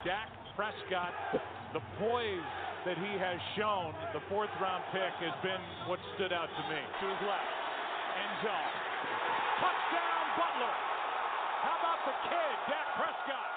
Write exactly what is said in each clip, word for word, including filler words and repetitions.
Dak Prescott, the poise that he has shown, the fourth round pick, has been what stood out to me. To his left, end zone. Touchdown, Butler. How about the kid, Dak Prescott?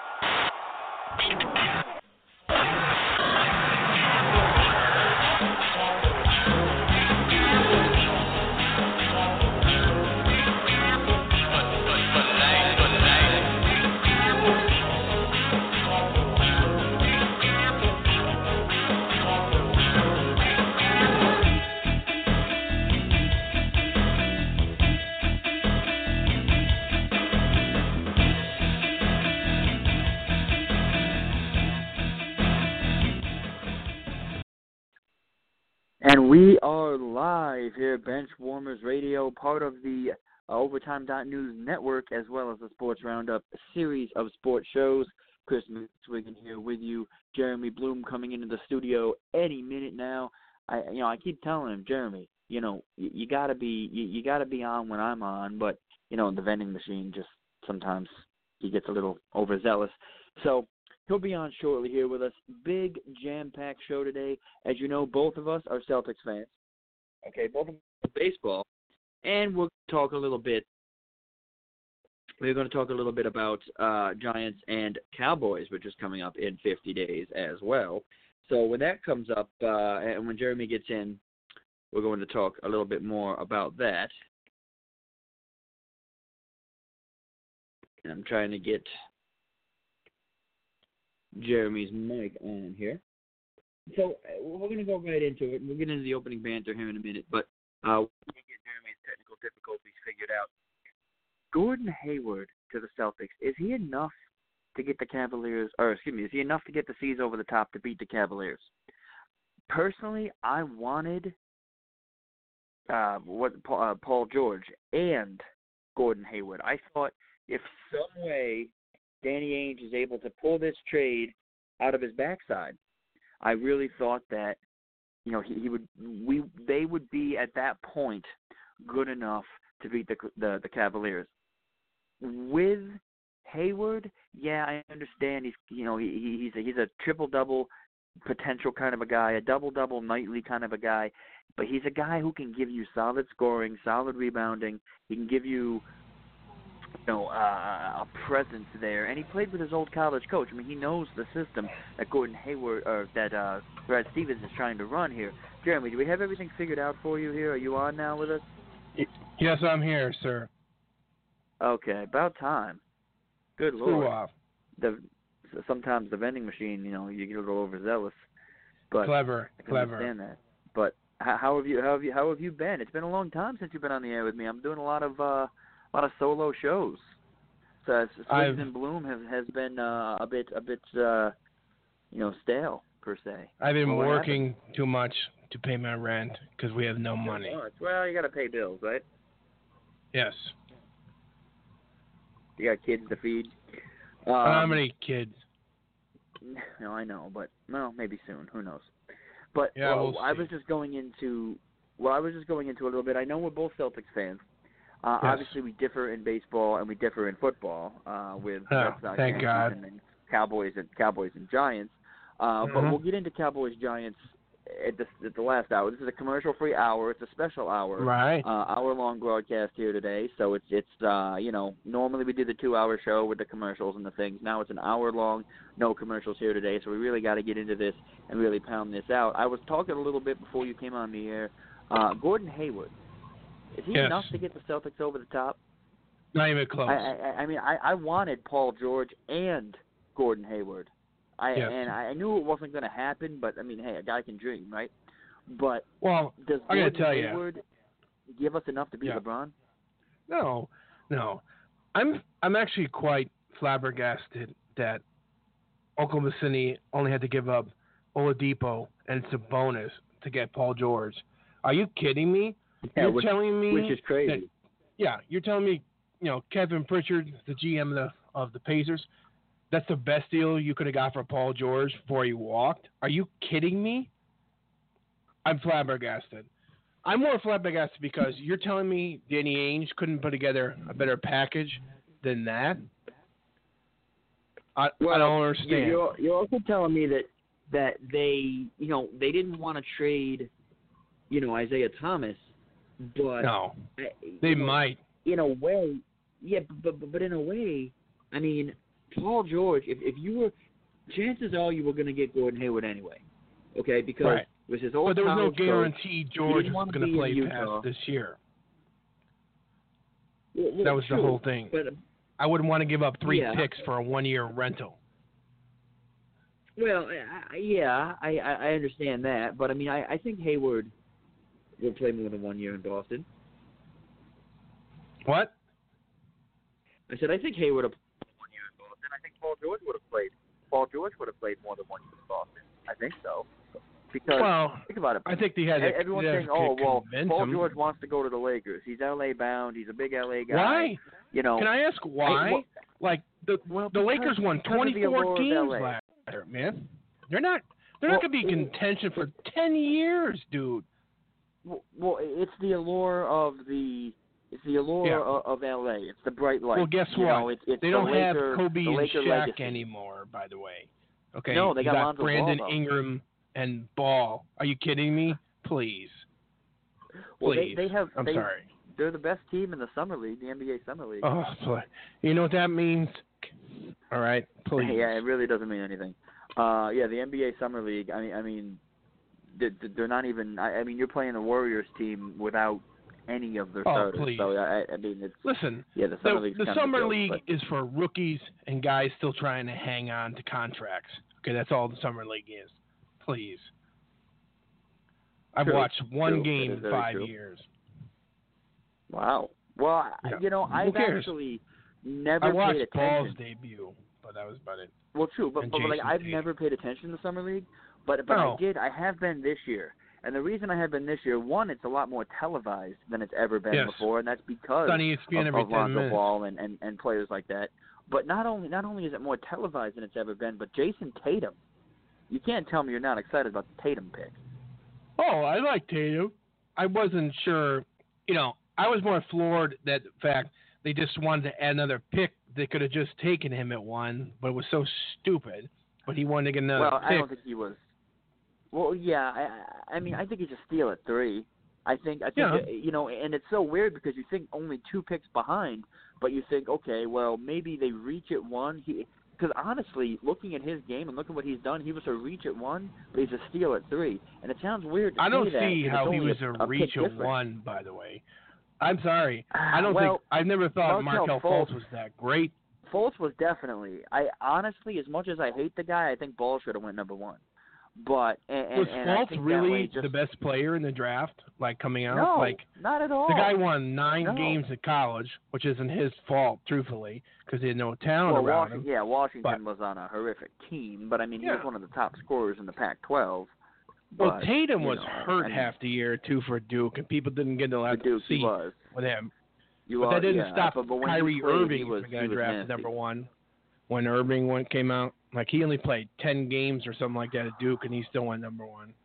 And we are live here at Benchwarmers Radio, part of the uh, Overtime dot News network, as well as the Sports Roundup series of sports shows. Chris Mitzwigan here with you. Jeremy Bloom coming into the studio any minute now. I, you know, I keep telling him, Jeremy, you know, you, you gotta be, you, you gotta be on when I'm on, but you know, the vending machine just sometimes he gets a little overzealous. So he'll be on shortly here with us. Big jam-packed show today. As you know, both of us are Celtics fans. Okay, both of us are baseball. And we'll talk a little bit. We're going to talk a little bit about uh, Giants and Cowboys, which is coming up in fifty days as well. So when that comes up, uh, and when Jeremy gets in, we're going to talk a little bit more about that. And I'm trying to get Jeremy's mic on here. So we're going to go right into it. We'll get into the opening banter here in a minute, but uh, we'll get Jeremy's technical difficulties figured out. Gordon Hayward to the Celtics, is he enough to get the Cavaliers, or excuse me, is he enough to get the C's over the top to beat the Cavaliers? Personally, I wanted uh, what uh, Paul George and Gordon Hayward. I thought if some way Danny Ainge is able to pull this trade out of his backside, I really thought that, you know, he, he would, we, they would be at that point good enough to beat the the, the Cavaliers. With Hayward, yeah, I understand. He's, you know, he, he's a, he's a triple double potential kind of a guy, a double double nightly kind of a guy, but he's a guy who can give you solid scoring, solid rebounding. He can give you, you know, uh, a presence there, and he played with his old college coach. I mean, he knows the system that Gordon Hayward or that uh, Brad Stevens is trying to run here. Jeremy, do we have everything figured out for you here? Are you on now with us? Yes, I'm here, sir. Okay, about time. Good Screw Lord. off. The sometimes the vending machine, you know, you get a little overzealous. But clever, I can clever. understand that. But how, how have you how have you how have you been? It's been a long time since you've been on the air with me. I'm doing a lot of uh, a lot of solo shows. So Swigs and Bloom has has been uh, a bit a bit uh, you know, stale per se. I've been Well, working too much to pay my rent because we have no money. Well, you got to pay bills, right? Yes. You got kids to feed. Um, How many kids? No, I know, but well, maybe soon. Who knows? But yeah, well, we'll I was just going into well, I was just going into a little bit. I know we're both Celtics fans. Uh, yes. Obviously, we differ in baseball and we differ in football uh, with oh, Red Sox, thank God. and then Cowboys and Cowboys and Giants. Uh, mm-hmm. But we'll get into Cowboys Giants at the, at the last hour. This is a commercial-free hour. It's a special hour. Right. Uh, hour-long broadcast here today. So it's it's uh, you know, normally we do the two-hour show with the commercials and the things. Now it's an hour-long, no commercials here today. So we really got to get into this and really pound this out. I was talking a little bit before you came on the air. Uh, Gordon Hayward. Is he yes. enough to get the Celtics over the top? Not even close. I, I, I mean, I, I wanted Paul George and Gordon Hayward. I yes. and I knew it wasn't going to happen, but I mean, hey, a guy can dream, right? But well, does I gotta Gordon tell Hayward you, give us enough to beat yeah. LeBron? No, no. I'm I'm actually quite flabbergasted that Oklahoma City only had to give up Oladipo and Sabonis to get Paul George. Are you kidding me? Yeah, you're which, telling me which is crazy. That, yeah, you're telling me, you know, Kevin Pritchard, the G M of the, of the Pacers, that's the best deal you could have got for Paul George before he walked? Are you kidding me? I'm flabbergasted. I'm more flabbergasted because you're telling me Danny Ainge couldn't put together a better package than that? I, well, I don't understand. You're, you're also telling me that that they, you know, they didn't want to trade, you know, Isaiah Thomas, but no, uh, they know, might. in a way, yeah, but, but but in a way, I mean, Paul George, if if you were, chances are you were going to get Gordon Hayward anyway, okay, because Right. it was his old But there was no college coach. guarantee George didn't was wanna going be to in play Utah. past this year. Well, well, That was true, the whole thing. But I wouldn't want to give up three Yeah. picks for a one-year rental. well, I, I- yeah, I, I I understand that, but I mean, I, I think Hayward will play more than one year in Boston. What? I said I think Hayward will play one year in Boston. I think Paul George would have played. Paul George would have played more than one year in Boston. I think so. Because Well, think about it. I think they had to, Everyone's they had saying, to "Oh, well, convince Paul him. George wants to go to the Lakers. He's L A bound. He's a big L A guy." Why? You know. Can I ask why? well- like the Well, the because- Lakers won because of the twenty-four allure of games L A. last year, man. They're not they're Well, not going to be in contention for ten years, dude. Well, well, it's the allure of the it's the allure Yeah. of, of L A. It's the bright light. Well, guess you what? Know, it's, it's They the don't Laker, have Kobe the and Laker Shaq legacy. anymore, by the way. Okay. No, they you got got Lonzo Brandon Ball, though. Ingram and Ball. Are you kidding me? Please. Well, Please. they, they have. I'm they, sorry. They're the best team in the summer league, the N B A summer league. Oh, boy. You know what that means? All right, please. Yeah, it really doesn't mean anything. Uh, yeah, the N B A summer league. I mean, I mean, they're, they're not even. I, I mean, you're playing the Warriors team without any of their Oh, starters. please. So I, I mean, it's Listen, yeah, the summer the, league's the kind of a summer joke, league but- is for rookies and guys still trying to hang on to contracts. Okay, that's all the summer league is. Please. I've True, watched one true. game That is in very five true. years. Wow. Well, I Yeah. you know, Who I've cares? actually never I watched paid Paul's attention. debut, but that was about it. Well, true, but, and but like Jason I've Tatum. never paid attention to the summer league, but but No. I did. I have been this year, and the reason I have been this year, one, it's a lot more televised than it's ever been Yes. before, and that's because It's on E S P N of, every of ten Lonzo minutes. Ball and, and and players like that. But not only not only is it more televised than it's ever been, but Jason Tatum, you can't tell me you're not excited about the Tatum pick. Oh, I like Tatum. I wasn't sure. You know, I was more floored that the fact they just wanted to add another pick. They could have just taken him at one, but it was so stupid. But he wanted to get another well, pick. I don't think he was. Well, yeah, I I mean I think he's a steal at three. I think I think Yeah. uh, you know, and it's so weird because you think only two picks behind, but you think okay, well maybe they reach at one. He because honestly, looking at his game and looking at what he's done, he was a reach at one, but he's a steal at three. And it sounds weird to I don't say that, see 'cause how it's he only was a, a, a reach pick of difference. one, by the way. I'm sorry. I don't well, think I've never thought Markelle Markelle Fultz- Fultz was that great. Fultz was definitely. I honestly, as much as I hate the guy, I think Ball should have went number one. But and, and, Was and I Fultz think that really way just, the best player in the draft? Like coming out, No, like not at all. the guy won nine No. games at college, which isn't his fault, truthfully, because he had no talent well, around Washington, him. yeah, Washington But- was on a horrific team, but I mean he was Yeah. one of the top scorers in the Pac twelve. Well, But, Tatum you was know, hurt I mean, half the year too for Duke, and people didn't get to for let Duke, see he was. with him. You But are, that didn't yeah, stop but, but when he Kyrie played, Irving he was, from he getting was drafted nasty. number one. When Irving went came out, like he only played ten games or something like that at Duke, and he still went number one.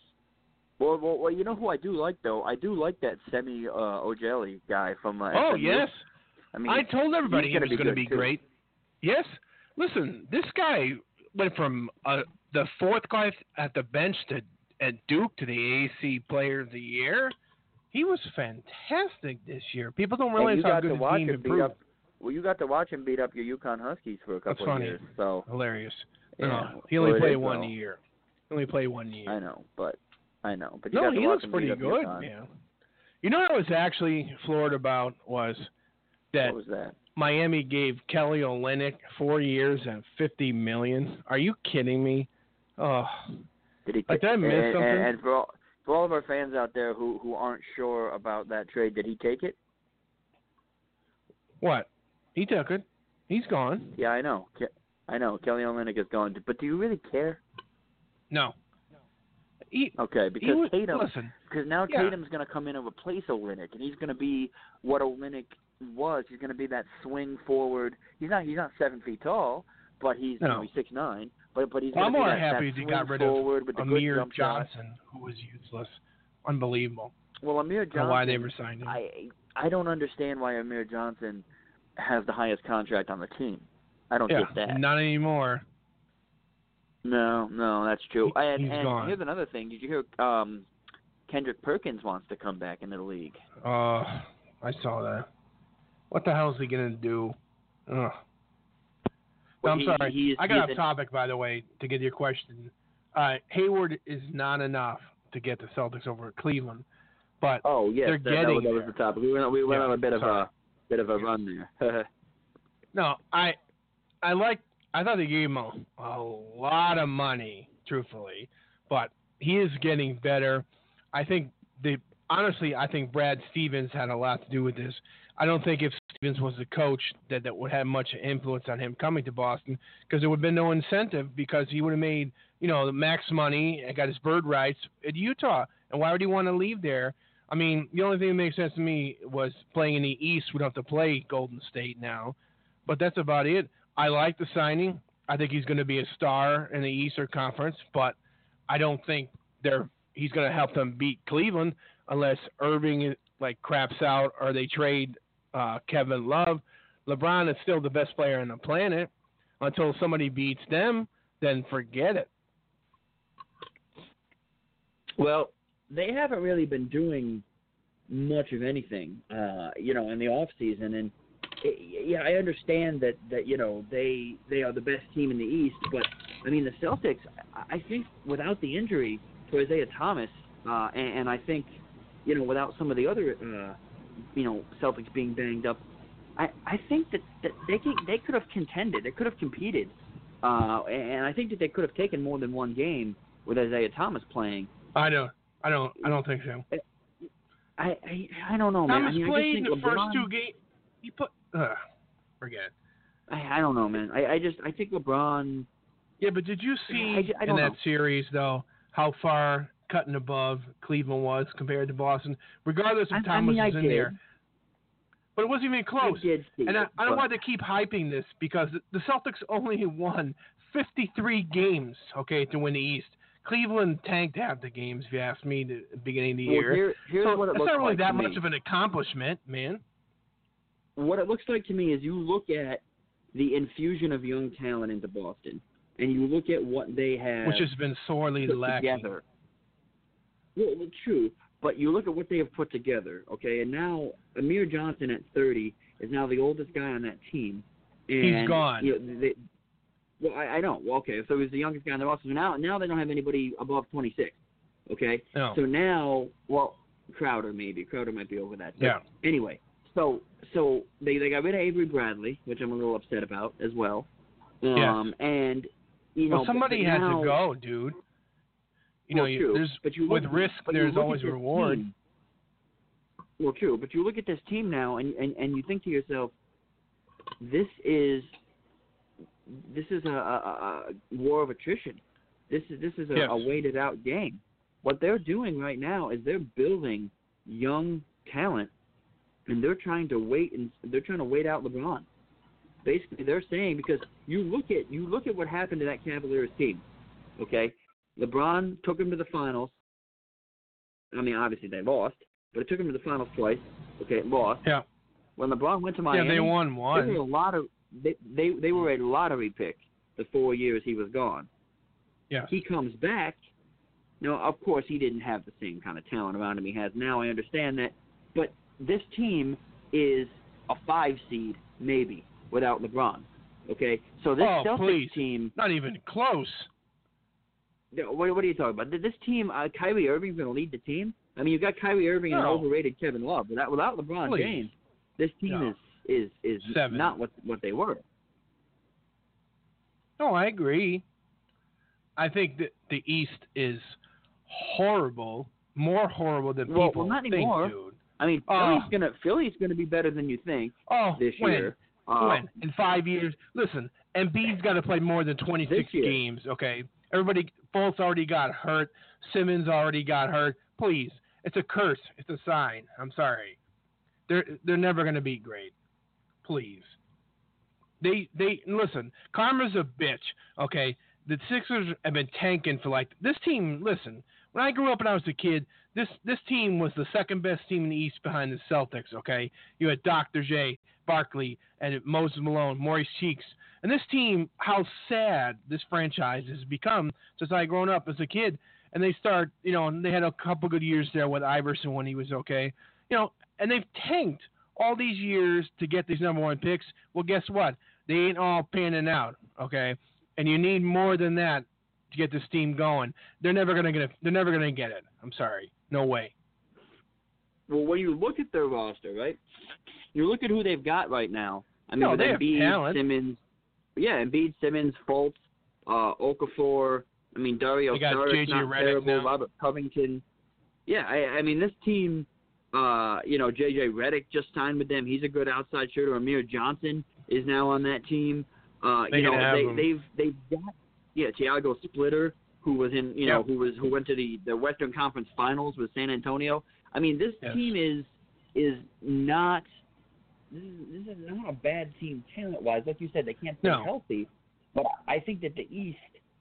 Well, well, well, you know who I do like though? I do like that Semi uh, Ojeli guy from. Uh, Oh S M U. yes, I mean, I told everybody he's he gonna was be going to good, be too. great. Yes, listen, this guy went from uh, the fourth guy at the bench to at Duke to the A A C Player of the Year. He was fantastic this year. People don't and realize you how got good to his watch game him beat improved. up. Well, you got to watch him beat up your UConn Huskies for a That's couple of funny. years. So Hilarious. yeah, No, he only well, it played is, one though. year. He only played one year. I know, but I know, but you No, got to he watch looks him pretty beat up good, UConn. man. You know what I was actually floored about was that What was that? Miami gave Kelly Olynyk four years and fifty million. Are you kidding me? Oh, Did he? Like, did I miss and, something? And, and for all for all of our fans out there who who aren't sure about that trade, did he take it? what? He took it. He's gone. Yeah, I know. Ke- I know. Kelly Olynyk is gone. But do you really care? No. He, Okay, he because was, Tatum. listen, Because now Yeah. Tatum's going to come in and replace Olynyk, and he's going to be what Olynyk was. He's going to be that swing forward. He's not. He's not seven feet tall, but he's you No. know, he's six nine. But but he's well, I'm going to be more that, happy that if he swing got rid of forward with the good Amir jump shot. Johnson, who was useless. Unbelievable. Well, Amir I don't Johnson. know why they ever signed him. I I don't understand why Amir Johnson has the highest contract on the team. I don't yeah, get that. Not anymore. No, no, that's true. He, and he's and gone. here's another thing. Did you hear um, Kendrick Perkins wants to come back into the league? Uh, I saw that. What the hell is he gonna do? Ugh. No, Well, I'm he- sorry. he is- I he got is off an- topic, by the way, to get your question. Uh, Hayward is not enough to get the Celtics over at Cleveland, but Oh yes, they're that, that, getting was, that was there. the topic. We went we went Yeah, on a bit of sorry. a bit of a run there. no, I I like. I thought they gave him a, a lot of money, truthfully, but he is getting better. I think the honestly, I think Brad Stevens had a lot to do with this. I don't think if Stevens was the coach that that would have much influence on him coming to Boston, because there would have been no incentive, because he would have made, you know, the max money and got his bird rights at Utah. And why would he want to leave there? I mean, the only thing that makes sense to me was playing in the East. We don't have to play Golden State now, but that's about it. I like the signing. I think he's going to be a star in the Eastern Conference, but I don't think they're he's going to help them beat Cleveland unless Irving like craps out or they trade uh, Kevin Love. LeBron is still the best player on the planet. Until somebody beats them, then forget it. Well, they haven't really been doing much of anything, uh, you know, in the off season, and yeah, I understand that, that you know they they are the best team in the East, but I mean the Celtics. I think without the injury to Isaiah Thomas, uh, and, and I think you know without some of the other uh, you know Celtics being banged up, I, I think that, that they could, they could have contended, they could have competed, uh, and I think that they could have taken more than one game with Isaiah Thomas playing. I don't, I don't, I don't think so. I I, I don't know, man. Thomas I mean, played I in just the think first LeBron, two games. He put, uh, forget it. I, I don't know, man. I, I just I think LeBron. Yeah, but did you see I ju- I in don't that know. series though how far cutting above Cleveland was compared to Boston, regardless if I, I Thomas mean, I was in did. there? But it wasn't even close. I did see And I, it, I don't but- want to keep hyping this because the Celtics only won fifty-three games, okay, to win the East. Cleveland tanked half the games, if you ask me, the beginning of the Well, year. here, here's so what it it's looks not really like that to much me. of an accomplishment, man. What it looks like to me is you look at the infusion of young talent into Boston, and you look at what they have Which has been sorely put lacking. together. Well, well, true, but you look at what they have put together, okay, and now Amir Johnson at thirty is now the oldest guy on that team. And, He's gone. You know, they, well, I, I know. Well, okay, so he's the youngest guy on the roster. So now, now they don't have anybody above twenty-six, okay? No. So now, well, Crowder maybe. Crowder might be over that. But Yeah. Anyway, so so they, they got rid of Avery Bradley, which I'm a little upset about as well. Um, And, you know, Well, somebody but, but had now, to go, dude. You know, well, you, true, there's but you with look, risk, but you there's look at always this reward. team. Well, true, but you look at this team now, and, and, and you think to yourself, this is this is a, a, a war of attrition. This is this is a, Yes. a weighted out game. What they're doing right now is they're building young talent, and they're trying to wait and they're trying to wait out LeBron. Basically, they're saying because you look at you look at what happened to that Cavaliers team. Okay, LeBron took them to the finals. I mean, obviously they lost, but it took them to the finals twice. Okay, lost. Yeah. When LeBron went to Miami, Yeah, they won they one. were a lot of they, they they were a lottery pick the four years he was gone. Yes. He comes back. Now, of course, he didn't have the same kind of talent around him he has now. I understand that, but this team is a five seed maybe without LeBron. Okay, so this Oh, Celtics please. team. Not even close. What, what are you talking about? This team, uh, Kyrie Irving's going to lead the team. I mean, you've got Kyrie Irving and No. overrated Kevin Love. Without without LeBron Please. James, this team No. is is is Seven. not what what they were. No, I agree. I think that the East is horrible, more horrible than Well, people well, not think, anymore. dude. I mean, Oh. Philly's gonna Philly's gonna be better than you think Oh, this when? year. Uh, When? In five years? Listen, Embiid's got to play more than twenty-six This year. games, okay? Everybody, Fultz already got hurt. Simmons already got hurt. Please, it's a curse. It's a sign. I'm sorry. They're they're never going to be great. Please. They they listen. Karma's a bitch. Okay, the Sixers have been tanking for like this team. Listen, when I grew up and I was a kid, this this team was the second best team in the East behind the Celtics. Okay, you had Doctor J, Barkley, and Moses Malone, Maurice Cheeks, and this team. How sad this franchise has become since I grown up as a kid. And they start, you know, and they had a couple good years there with Iverson when he was okay, you know, and they've tanked all these years to get these number one picks. Well, guess what? They ain't all panning out, okay? And you need more than that to get this team going. They're never gonna get it. They're never gonna get it. I'm sorry, no way. Well, when you look at their roster, right? You look at who they've got right now. I mean, No, with they have Embiid, talent. Simmons, yeah, Embiid, Simmons, Fultz, uh, Okafor. I mean, Dario They got Saric, J J not Redick terrible. now. Robert Covington. Yeah, I, I mean, this team, uh, you know, J J Redick just signed with them. He's a good outside shooter. Amir Johnson is now on that team. Uh, They you can know, have they, him. they've they've got yeah, Thiago Splitter, who was in, you know, Yep. who was who went to the, the Western Conference Finals with San Antonio. I mean, this Yes. team is is not this is, this is not a bad team talent wise. Like you said, they can't stay No. healthy, but I think that the East.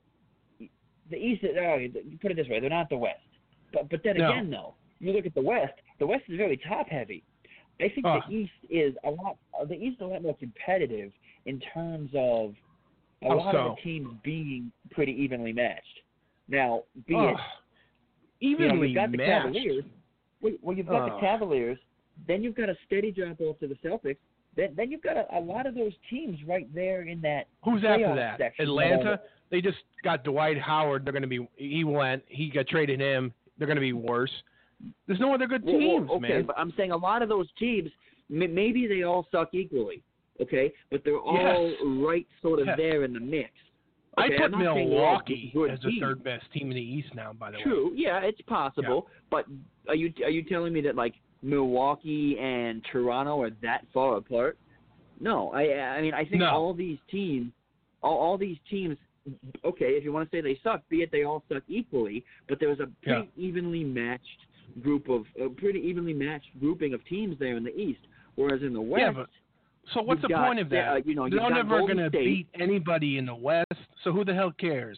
The East, uh, put it this way, they're not the West. But but then No. again, though, you look at the West. The West is very top heavy. I think Oh. the East is a lot. Uh, the East is a lot more competitive in terms of a How lot of so? the teams being pretty evenly matched. Now, be Oh, it you know, evenly you've got the matched. Cavaliers. Well, well, you've got Oh. the Cavaliers. Then you've got a steady drop off to the Celtics. Then then you've got a, a lot of those teams right there in that. Who's after playoff that? section. Atlanta. They just got Dwight Howard. They're going to be. He went. He got traded him. They're going to be worse. There's no other good Well, well, teams, okay, man. but I'm saying a lot of those teams, m- maybe they all suck equally, okay? But they're all Yes. right sort of Yes. there in the mix. I Okay, put I'm not saying they're all Milwaukee good as the teams. third best team in the East now. By the way. True, yeah, it's possible. But are you are you telling me that like Milwaukee and Toronto are that far apart? No, I I mean I think No. all these teams, all, all these teams. Okay, if you want to say they suck, be it they all suck equally. But there was a pretty evenly matched group of a pretty evenly matched grouping of teams there in the East, whereas in the West. Yeah, but so what's the you've got, point of that? uh, you know, you've They're got never Golden going to State. beat anybody in the West. So who the hell cares?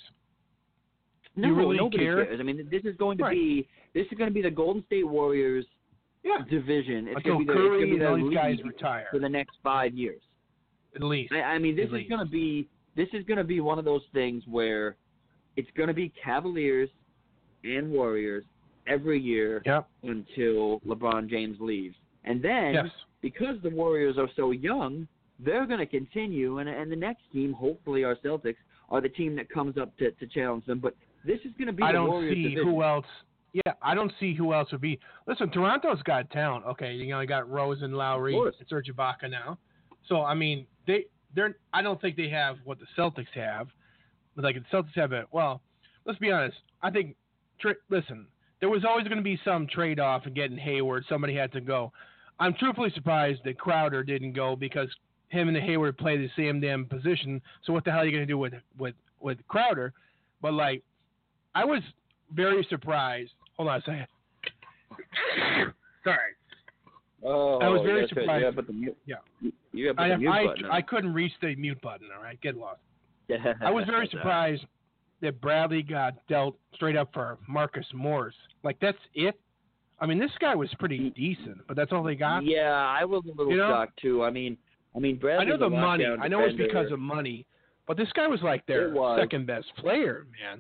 No, you really nobody care? cares. I mean, this is going to Right. be this is going to be the Golden State Warriors Yeah. division. It's Until going to be the, it's Curry going to be and the all these guys league retire, for the next five years. at least. I, I mean, this At is least. going to be this is going to be one of those things where it's going to be Cavaliers and Warriors every year Yep. until LeBron James leaves, and then Yes. because the Warriors are so young, they're going to continue, and and the next team, hopefully our Celtics, are the team that comes up to, to challenge them. But this is going to be I the don't Warriors see division. who else. Yeah, I don't see who else would be. Listen, Toronto's got talent. Okay, you know, you got Rose and Lowry Of course. and Serge Ibaka now. So I mean, they they're. I don't think they have what the Celtics have. But like the Celtics have it. Well, let's be honest. I think. Tra- listen, there was always going to be some trade off in getting Hayward. Somebody had to go. I'm truthfully surprised that Crowder didn't go because him and the Hayward play the same damn position. So what the hell are you going to do with with with Crowder? But like, I was very surprised. Hold on a second. Sorry. Oh, I was very that's right. surprised. You gotta put the mute. Yeah. You gotta put I, the mute I, button I on. couldn't reach the mute button. All right, get lost. Yeah. I was very That's all right. surprised that Bradley got dealt straight up for Marcus Morris. Like that's it. I mean, this guy was pretty decent, but that's all they got. Yeah, I was a little You know? shocked too. I mean, I mean, I Bradley's know the a money. lockdown I know it's defender. because of money, but this guy was like their It was. second best player, man.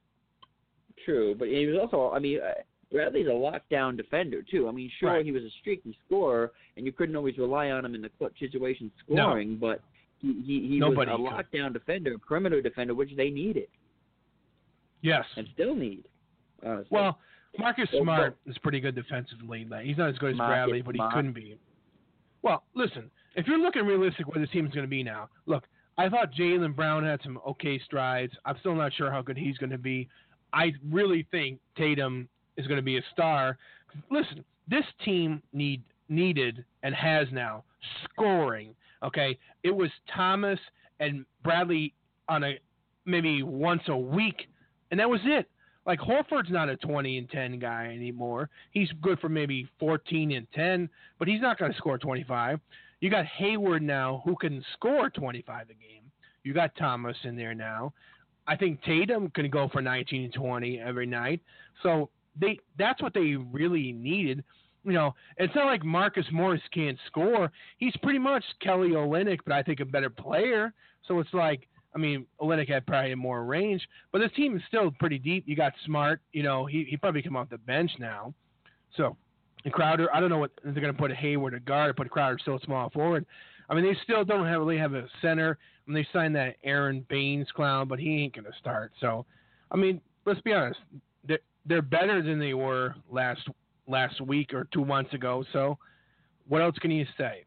True, but he was also. I mean, uh, Bradley's a lockdown defender too. I mean, sure, Right. he was a streaky scorer, and you couldn't always rely on him in the clutch situation scoring, but he he, he was Nobody a could. lockdown defender, a perimeter defender, which they needed Yes. and still need. Honestly. Well, Marcus Well, Smart is pretty good defensively. Like, he's not as good as Marcus Bradley, but he Smart. couldn't be. Well, listen, if you're looking realistic where this team's going to be now, look, I thought Jaylen Brown had some okay strides. I'm still not sure how good he's going to be. I really think Tatum is going to be a star. Listen, this team need needed and has now scoring. Okay, it was Thomas and Bradley on a maybe once a week, and that was it. Like Horford's not a twenty and ten guy anymore. He's good for maybe fourteen and ten, but he's not going to score twenty-five. You got Hayward now who can score twenty-five a game. You got Thomas in there now. I think Tatum can go for nineteen and twenty every night. So they that's what they really needed. You know, it's not like Marcus Morris can't score. He's pretty much Kelly Olynyk, but I think a better player. So it's like, I mean, Olynyk had probably more range, but this team is still pretty deep. You got Smart. You know, he he probably come off the bench now. So, and Crowder, I don't know what they're going to put a Hayward a guard or put Crowder still a small forward. I mean, they still don't have, really have a center. And they signed that Aaron Baines clown, but he ain't going to start. So, I mean, let's be honest. They're, they're better than they were last last week or two months ago. So, what else can you say?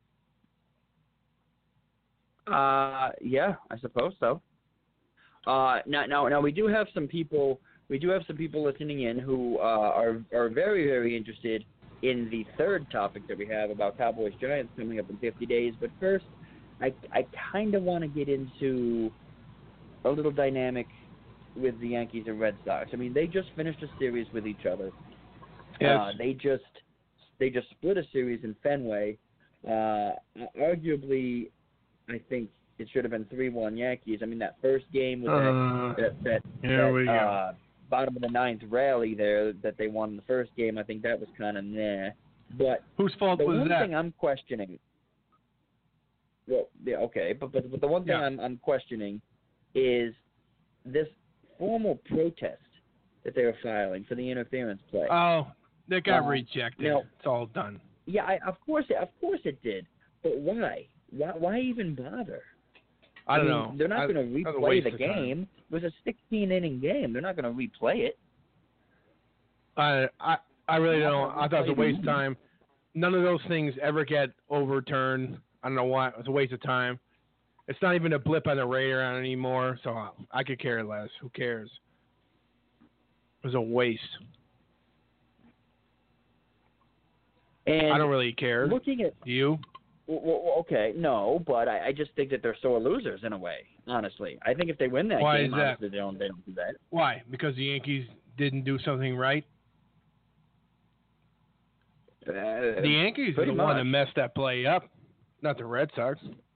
Uh, yeah, I suppose so. Uh, now, now, now we do have some people. We do have some people listening in who uh, are are very, very interested in the third topic that we have about Cowboys Giants coming up in fifty days. But first, I I kind of want to get into a little dynamic with the Yankees and Red Sox. I mean, they just finished a series with each other. Yes. Uh, they just they just split a series in Fenway. Uh, arguably, I think it should have been three one Yankees. I mean, that first game with Uh, that that, that, here that we go. uh, bottom of the ninth rally there that they won in the first game, I think that was kind of nah. But Whose fault the was one that? thing I'm questioning, well, yeah, okay, but but, but the one thing Yeah. I'm I'm questioning is this formal protest that they were filing for the interference play. Oh, that got Uh, rejected. now- It's all done. yeah, I, of course, it, of course it did. But why? Why, why even bother? I don't mean, know. They're not I- going to that was a replay waste the of time. game. It was a sixteen inning game. They're not going to replay it. I I I really Not don't. gonna I thought it was a replay the waste of game. time. None of those things ever get overturned. I don't know why. It was a waste of time. It's not even a blip on the radar anymore, so I could care less. Who cares? It was a waste. And I don't really care. looking at Do you? w- w- okay, no, but I, I just think that they're sore losers in a way. Honestly, I think if they win that Why game, is that? obviously they don't they don't do that. Why? Because the Yankees didn't do something right? Uh, The Yankees are pretty the one that much. messed that play up, not the Red Sox.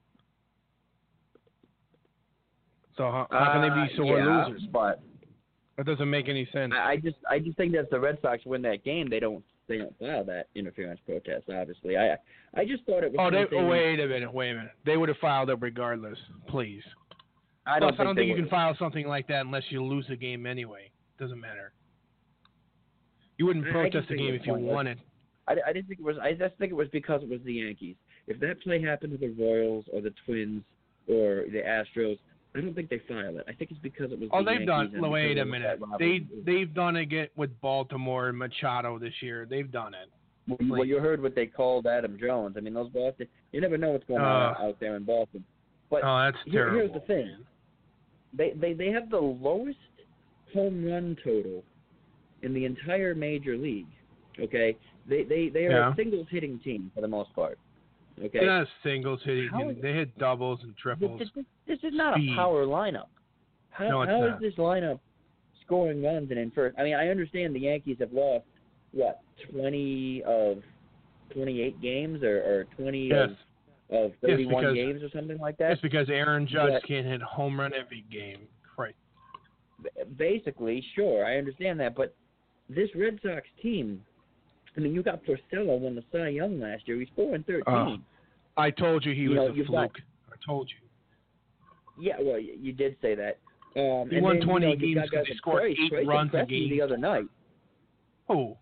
So how, how can they Uh, be sore yeah, losers? But That doesn't make any sense. I, I just I just think that if the Red Sox win that game, they don't they don't file that interference protest. Obviously, I I just thought it was. Oh, they, something- oh, wait a minute, wait a minute. They would have filed it regardless, please. I don't Plus, I don't they think you can would. file something like that unless you lose the game anyway. Doesn't matter. You wouldn't I- I protest can the see game your if you point. won it. I, I didn't think it was. I just think it was because it was the Yankees. If that play happened to the Royals or the Twins or the Astros, I don't think they file it. I think it's because it was. Oh, the they've Yankees done. and Wait because a it was minute. that They rivalry. they've done it with Baltimore and Machado this year. They've done it. Well, you- well, you heard what they called Adam Jones. I mean, those Boston. You never know what's going on Uh, out there in Boston. But Oh, that's here- terrible. here's the thing. man. They, they they have the lowest home run total in the entire major league. Okay, they they they are Yeah. a singles hitting team for the most part. Okay, They're not singles hitting. How is- They hit doubles and triples. This, this, this is not Speed. a power lineup. How, No, it's how is not. this lineup scoring runs and in first? I mean, I understand the Yankees have lost what twenty of twenty-eight games or, or twenty Yes. of, of thirty-one because- games or something like that. That's because Aaron Judge But- can't hit home run every game. Right. Basically, sure, I understand that, but this Red Sox team, I mean, you got Porcello won the Cy Young last year. He's four and thirteen. Oh. I told you he You was know, a you've got- fluke. I told you. Yeah, well, y- you did say that. Um, He and won then, twenty you know, you've games got 'cause guys he like scored Price. eight Price runs a impressed me game. the other night. Oh.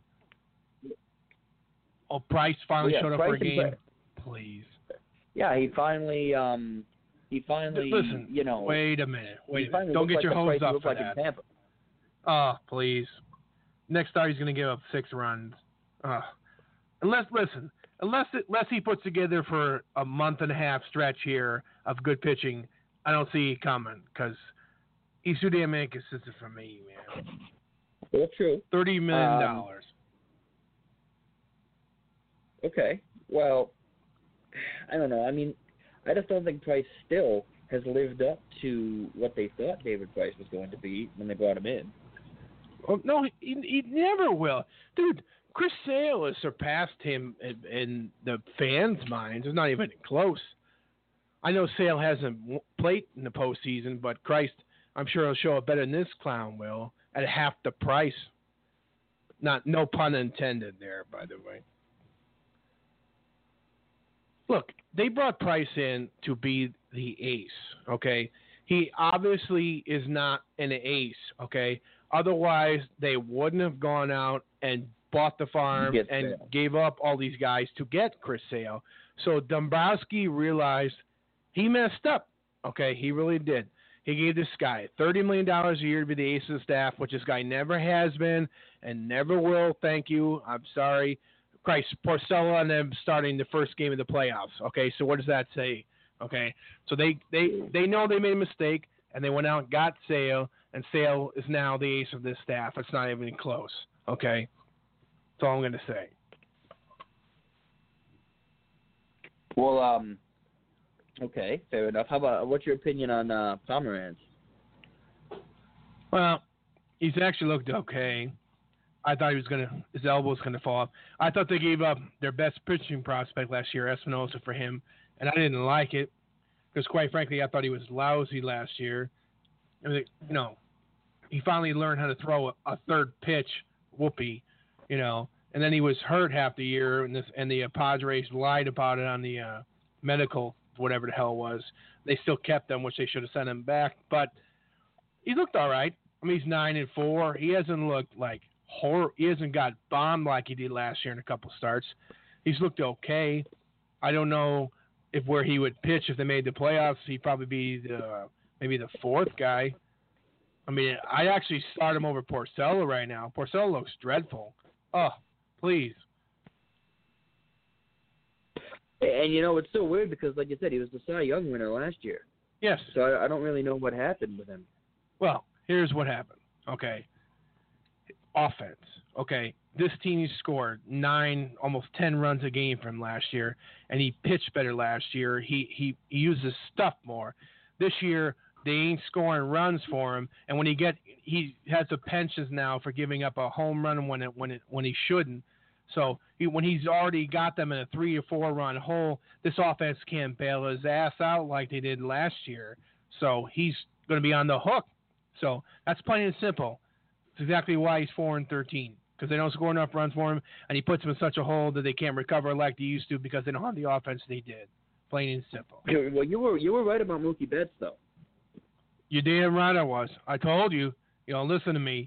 Oh, Price finally Well, yeah, showed up Price for a game. impre- Please. Yeah, he finally, um, he finally, Listen, you know, wait a minute. he Wait a minute. finally Don't looked get like your the hopes Price he up looked for like that. in Tampa. Oh, please. Next start, he's going to give up six runs. Uh, unless, listen, unless it, unless he puts together for a month and a half stretch here of good pitching, I don't see it coming because he's too damn inconsistent for me, man. Well, true. Thirty million Um, dollars. Okay. Well, I don't know. I mean, I just don't think Price still has lived up to what they thought David Price was going to be when they brought him in. Oh, no, he, he never will, dude. Chris Sale has surpassed him in, in the fans' minds. It's not even close. I know Sale hasn't w- played in the postseason, but Christ, I'm sure he'll show up better than this clown will at half the price. Not no pun intended there, by the way. Look, they brought Price in to be the ace, okay? He obviously is not an ace, okay? Otherwise, they wouldn't have gone out and bought the farm Get and Sale. gave up all these guys to get Chris Sale. So Dombrowski realized he messed up, okay? He really did. He gave this guy thirty million dollars a year to be the ace of the staff, which this guy never has been and never will. Thank you. I'm sorry. Christ, Porcello and them starting the first game of the playoffs. Okay, so what does that say? Okay, so they, they, they know they made a mistake, and they went out and got Sale, and Sale is now the ace of this staff. It's not even close. Okay, that's all I'm going to say. Well, um, okay, fair enough. How about what's your opinion on uh, Pomeranz? Well, he's actually looked okay. I thought he was gonna his elbow was gonna fall off. I thought they gave up their best pitching prospect last year, Espinosa, for him, and I didn't like it because, quite frankly, I thought he was lousy last year. I mean, you know, he finally learned how to throw a, a third pitch, whoopee, you know, and then he was hurt half the year, and this and the uh, Padres lied about it on the uh, medical, whatever the hell it was. They still kept him, which they should have sent him back, but he looked all right. I mean, he's nine and four. He hasn't looked like horror. He hasn't got bombed like he did last year in a couple starts. He's looked okay. I don't know if where he would pitch if they made the playoffs. He'd probably be the maybe the fourth guy. I mean, I actually start him over Porcello right now. Porcello looks dreadful. Oh, please. And you know, it's so weird because, like you said, he was the Cy Young winner last year. Yes. So I, I don't really know what happened with him. Well, here's what happened. Okay. Offense. Okay. This team scored nine, almost ten runs a game from last year, and he pitched better last year. He he, he uses stuff more. This year, they ain't scoring runs for him, and when he get he has the pensions now for giving up a home run when it when it when he shouldn't. So he, when he's already got them in a three or four run hole, this offense can't bail his ass out like they did last year. So he's going to be on the hook. So that's plain and simple. It's exactly why he's four and thirteen, because they don't score enough runs for him, and he puts them in such a hole that they can't recover like they used to because they don't have the offense they did. Plain and simple. Well, you were you were right about Mookie Betts, though. You damn right I was. I told you. You don't listen to me.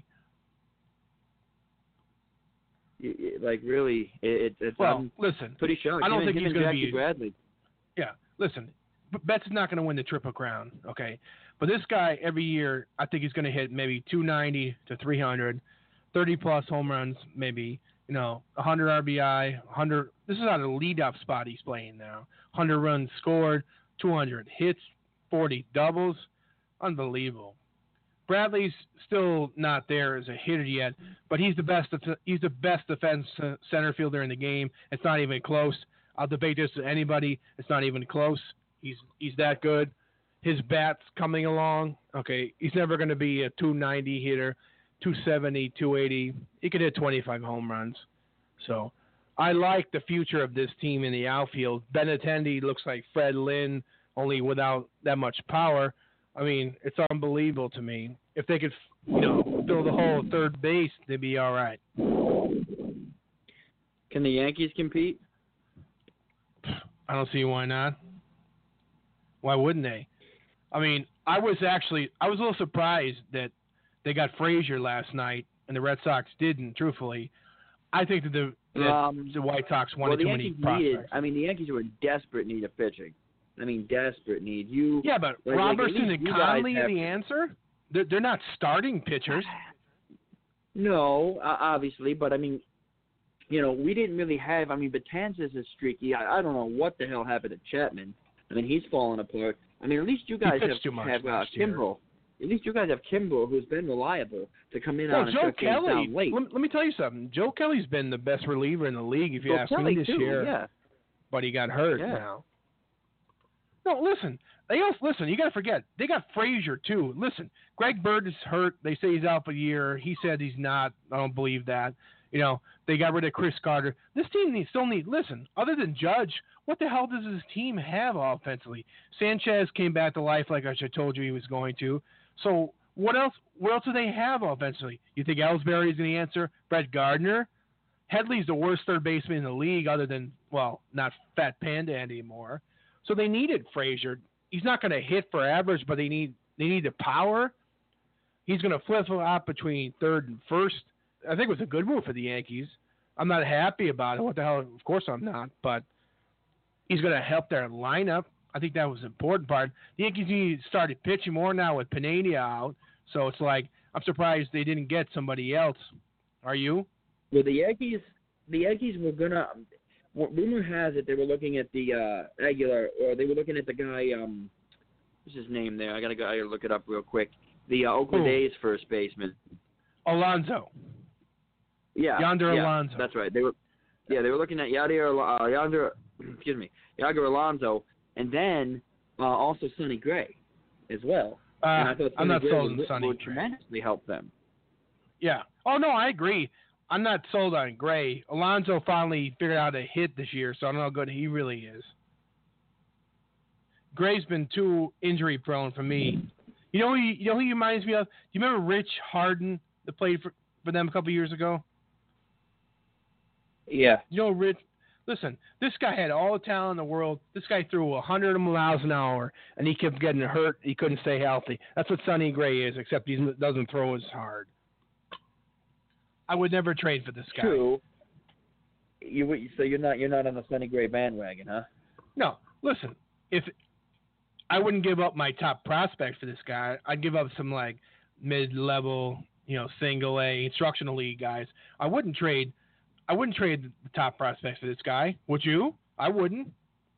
You, you, like really, it, it's Well, I'm listen. pretty shocked. I don't Him think and- he's him and going to Jackie be. Bradley. Yeah, listen. B- Betts is not going to win the Triple Crown, okay? But this guy, every year, I think he's going to hit maybe two ninety to three hundred, thirty plus home runs, maybe, you know, one hundred R B I, one hundred. This is on a leadoff spot he's playing now. one hundred runs scored, two hundred hits, forty doubles. Unbelievable. Bradley's still not there as a hitter yet, but he's the best. He's the best defense center fielder in the game. It's not even close. I'll debate this with anybody. It's not even close. He's he's that good. His bat's coming along. Okay, he's never going to be a two ninety hitter, two seventy, two eighty. He could hit twenty-five home runs. So I like the future of this team in the outfield. Benintendi looks like Fred Lynn, only without that much power. I mean, it's unbelievable to me. If they could, you know, fill the hole at third base, they'd be all right. Can the Yankees compete? I don't see why not. Why wouldn't they? I mean, I was actually I was a little surprised that they got Frazier last night and the Red Sox didn't. Truthfully, I think that the that Um, the White Sox wanted well, the too Yankees many prospects. needed. I mean, the Yankees were in desperate need of pitching. I mean, desperate need. You. Yeah, but like, Robertson like, at least and you guys Conley have- are the answer. They're, they're not starting pitchers. No, uh, obviously, but I mean, you know, we didn't really have. I mean, Betances is streaky. I, I don't know what the hell happened to Chapman. I mean, he's falling apart. I mean, at least you guys pitched have too much have uh, last year. Kimbrel. At least you guys have Kimbrel, who's been reliable to come in Well, on and Joe shut games Kelly. down late. Let, let me tell you something. Joe Kelly's been the best reliever in the league, if you Well, ask Kelly me this too, year. yeah. But he got hurt Yeah. now. No, listen. They also listen. You got to forget they got Frazier too. Listen, Greg Bird is hurt. They say he's out for a year. He said he's not. I don't believe that. You know, they got rid of Chris Carter. This team needs still need. Listen, other than Judge, what the hell does this team have offensively? Sanchez came back to life like I told you he was going to. So What else? What else do they have offensively? You think Ellsbury is going to answer? Brett Gardner? Headley's the worst third baseman in the league, other than, well, not Fat Panda anymore. So they needed Frazier. He's not going to hit for average, but they need they need the power. He's going to flip-flop between third and first. I think it was a good move for the Yankees. I'm not happy about it. What the hell? Of course I'm not. But he's going to help their lineup. I think that was the important part. The Yankees need to start pitching more now with Pineda out. So it's like, I'm surprised they didn't get somebody else. Are you? Well, the Yankees, the Yankees were gonna. Rumor has it they were looking at the uh, Aguilar, or they were looking at the guy. Um, what's his name there? I gotta go. I gotta look it up real quick. The uh, Oakland Ooh. A's first baseman. Alonso. Yeah. Yonder yeah, Alonso. That's right. They were. Yeah, they were looking at Yadier, uh, Yonder. Excuse me, Yadier Alonso, and then uh, also Sonny Gray, as well. Uh, and I thought I'm not Gray sold would, on Sonny would Gray. tremendously help them. Yeah. Oh, no, I agree. I'm not sold on Gray. Alonso finally figured out how to hit this year, so I don't know how good he really is. Gray's been too injury prone for me. You know who he, you know who he reminds me of? Do you remember Rich Harden that played for, for them a couple years ago? Yeah. You know, Rich, listen, this guy had all the talent in the world. This guy threw one hundred miles an hour, and he kept getting hurt. He couldn't stay healthy. That's what Sonny Gray is, except he doesn't throw as hard. I would never trade for this guy. True. You so you're not you're not on the Sonny Gray bandwagon, huh? No, listen. If I wouldn't give up my top prospect for this guy, I'd give up some like mid-level, you know, single A instructional league guys. I wouldn't trade. I wouldn't trade the top prospects for this guy. Would you? I wouldn't.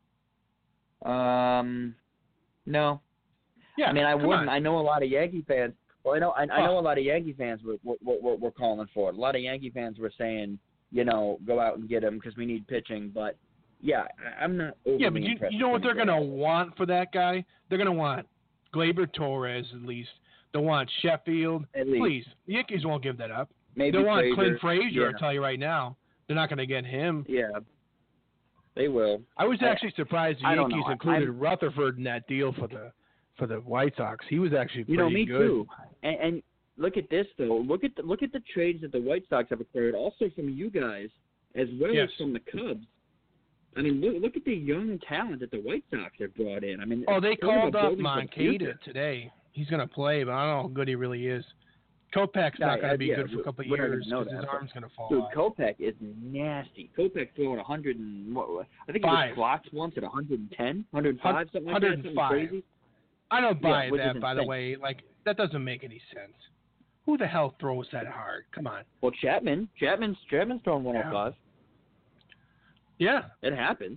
Um, no. Yeah. I mean, I wouldn't. On. I know a lot of Yankee fans. Well, I know I, I know oh. a lot of Yankee fans were, were were were calling for it. A lot of Yankee fans were saying, you know, go out and get him because we need pitching. But yeah, I, I'm not overly Yeah, but you, impressed you know what they're with gonna him. want for that guy? They're gonna want Gleyber Torres at least. They want Sheffield. At least. Please, the Yankees won't give that up. Maybe they want Frazier. Clint Frazier. Yeah. I'll tell you right now. They're not gonna get him. Yeah, they will. I was I- actually surprised the I don't Yankees know. included I'm- Rutherford in that deal for the for the White Sox. He was actually pretty You know, me good. too. And, and look at this though. Look at the, look at the trades that the White Sox have acquired, also from you guys, as well Yes. as from the Cubs. I mean, look look at the young talent that the White Sox have brought in. I mean, Oh, they it's sort of called a up building for the Moncada future. today. He's gonna play, but I don't know how good he really is. Kopech's Yeah, not gonna uh, be yeah, good for a we- couple of we don't years even know because his that, arm's gonna fall Dude, off. Kopech is nasty. Kopech throwing one hundred and what? I think he Five. was clocked once at one hundred ten, one hundred five, something like that. Something one hundred five. crazy. I don't buy Yeah, which that, is by the insane. way. Like that doesn't make any sense. Who the hell throws that hard? Come on. Well, Chapman, Chapman's Chapman's throwing one hundred five. Yeah, It happens.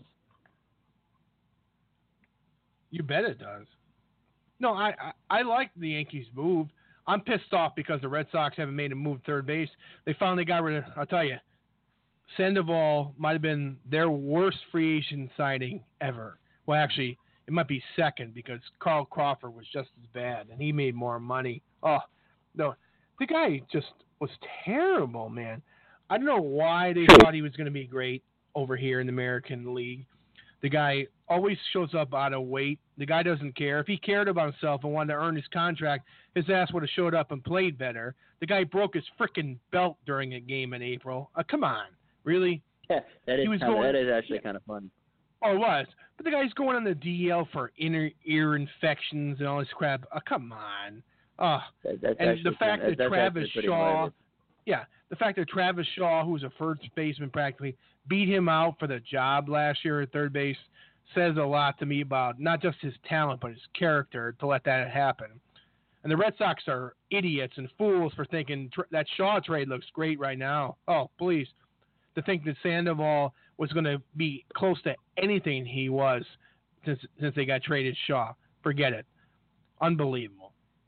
you bet it does. No, I, I I like the Yankees' move. I'm pissed off because the Red Sox haven't made a move third base. They finally got rid of. I'll tell you, Sandoval might have been their worst free agent signing ever. Well, actually, it might be second because Carl Crawford was just as bad, and he made more money. Oh, no, the guy just was terrible, man. I don't know why they thought he was going to be great over here in the American League. The guy always shows up out of weight. The guy doesn't care. If he cared about himself and wanted to earn his contract, his ass would have showed up and played better. The guy broke his freaking belt during a game in April. Uh, come on. Really? Yeah, that is He was kinda, going- that is actually kind of fun. Oh, it was. But the guy's going on the D L for inner ear infections and all this crap. Uh, come on. Oh, That, that's and actually the fact kinda, that that's Travis actually pretty Shaw, hilarious. yeah, the fact that Travis Shaw, who's a first baseman practically, beat him out for the job last year at third base says a lot to me about not just his talent but his character to let that happen. And the Red Sox are idiots and fools for thinking tr- that Shaw trade looks great right now. Oh, please. To think that Sandoval was going to be close to anything he was since since they got traded Shaw. Forget it. Unbelievable.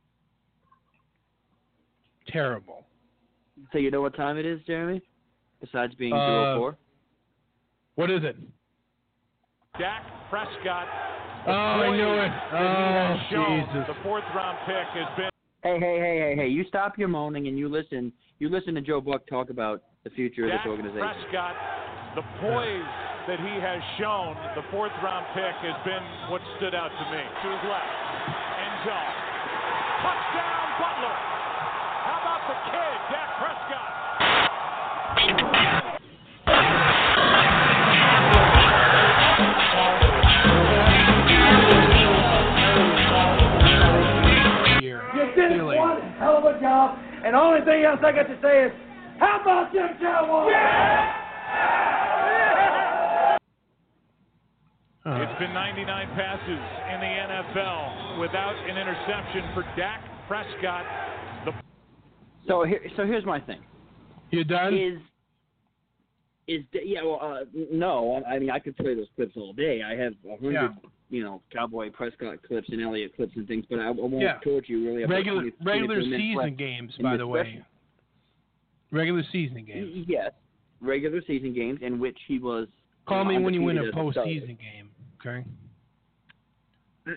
Terrible. So you know what time it is, Jeremy? Besides being Uh, two oh four? What is it? Dak Prescott. Oh, I knew it. that he has Oh, shown, Jesus. The fourth round pick has been. Hey, hey, hey, hey, hey! You stop your moaning and you listen. You listen to Joe Buck talk about the future of Dak this organization. Prescott, the poise that he has shown, the fourth round pick has been what stood out to me. To his left, Angel, touchdown Butler. thing else I got to say is, how about them Cowboys? Yeah! It's been ninety-nine passes in the N F L without an interception for Dak Prescott. The so here, so here's my thing. You done? Is is yeah? Well, uh, no. I mean, I could play those clips all day. I have a hundred, Yeah. you know, Cowboy Prescott clips and Elliott clips and things, but I, I won't Yeah. torture you really. About Regular twenty, regular twenty-two minutes season left games, in by this the way. session. Regular season games. Y- Yes, regular season games in which he was. Call uh, me when you win a undefeated as starter. postseason game. Okay. Uh,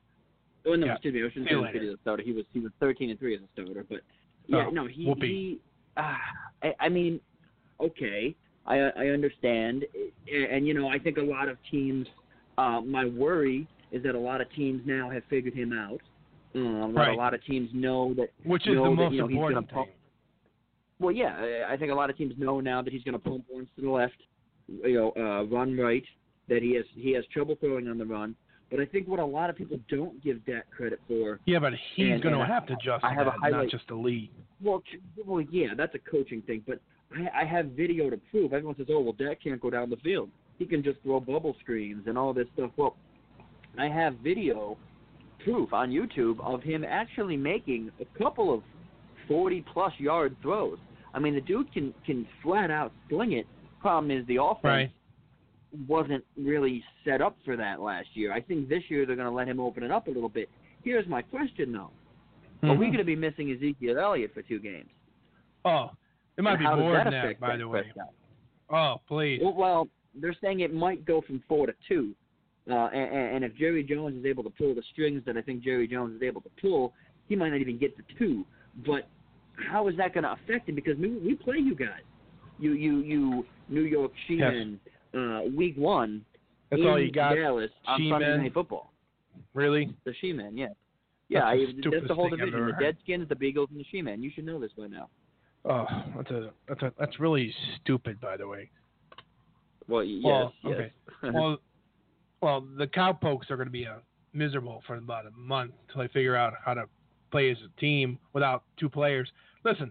Oh no, Yeah. excuse me. I shouldn't See you say undefeated as a starter. He was he was thirteen and three as a starter, but yeah, Oh, no, he whoopee. he. Uh, I, I mean, okay, I I understand, and, and you know I think a lot of teams. Uh, my worry is that a lot of teams now have figured him out. Um, that Right. A lot of teams know that. Which is know the that, most you know, he's gonna important pump- thing. Well, yeah, I- I think a lot of teams know now that he's going to pump once to the left, you know, uh, run right. That he has he has trouble throwing on the run. But I think what a lot of people don't give Dak credit for. Yeah, but he's And- going to and have to adjust I to have a that, highlight- not just the league. Well, t- well, yeah, that's a coaching thing. But I, I have video to prove. Everyone says, "Oh, well, Dak can't go down the field. He can just throw bubble screens and all this stuff." Well, I have video proof on YouTube of him actually making a couple of forty-plus yard throws. I mean, the dude can can flat out sling it. Problem is, the offense Right. wasn't really set up for that last year. I think this year they're going to let him open it up a little bit. Here's my question, though. Are we Mhm. going to be missing Ezekiel Elliott for two games? Oh, it might And be how does more that than that, affect by Dak the way. Prescott? Oh, please. Well, well, they're saying it might go from four to two. Uh, and, and if Jerry Jones is able to pull the strings that I think Jerry Jones is able to pull, he might not even get to two. But how is that going to affect him? Because we, we play you guys. You, you, you, New York She-Men, uh, week one. That's in all you got? Dallas on Sunday She-Men? Night Football. Really? The She-Men, yeah. Yeah, That's I, the that's stupidest the whole thing I've division. ever The heard. Deadskins, the Beagles, and the She-Men. You should know this by now. Oh, that's a that's a that's really stupid, by the way. Well, yes, Well, yes. okay. well, well, the Cowpokes are going to be uh, miserable for about a month until they figure out how to play as a team without two players. Listen,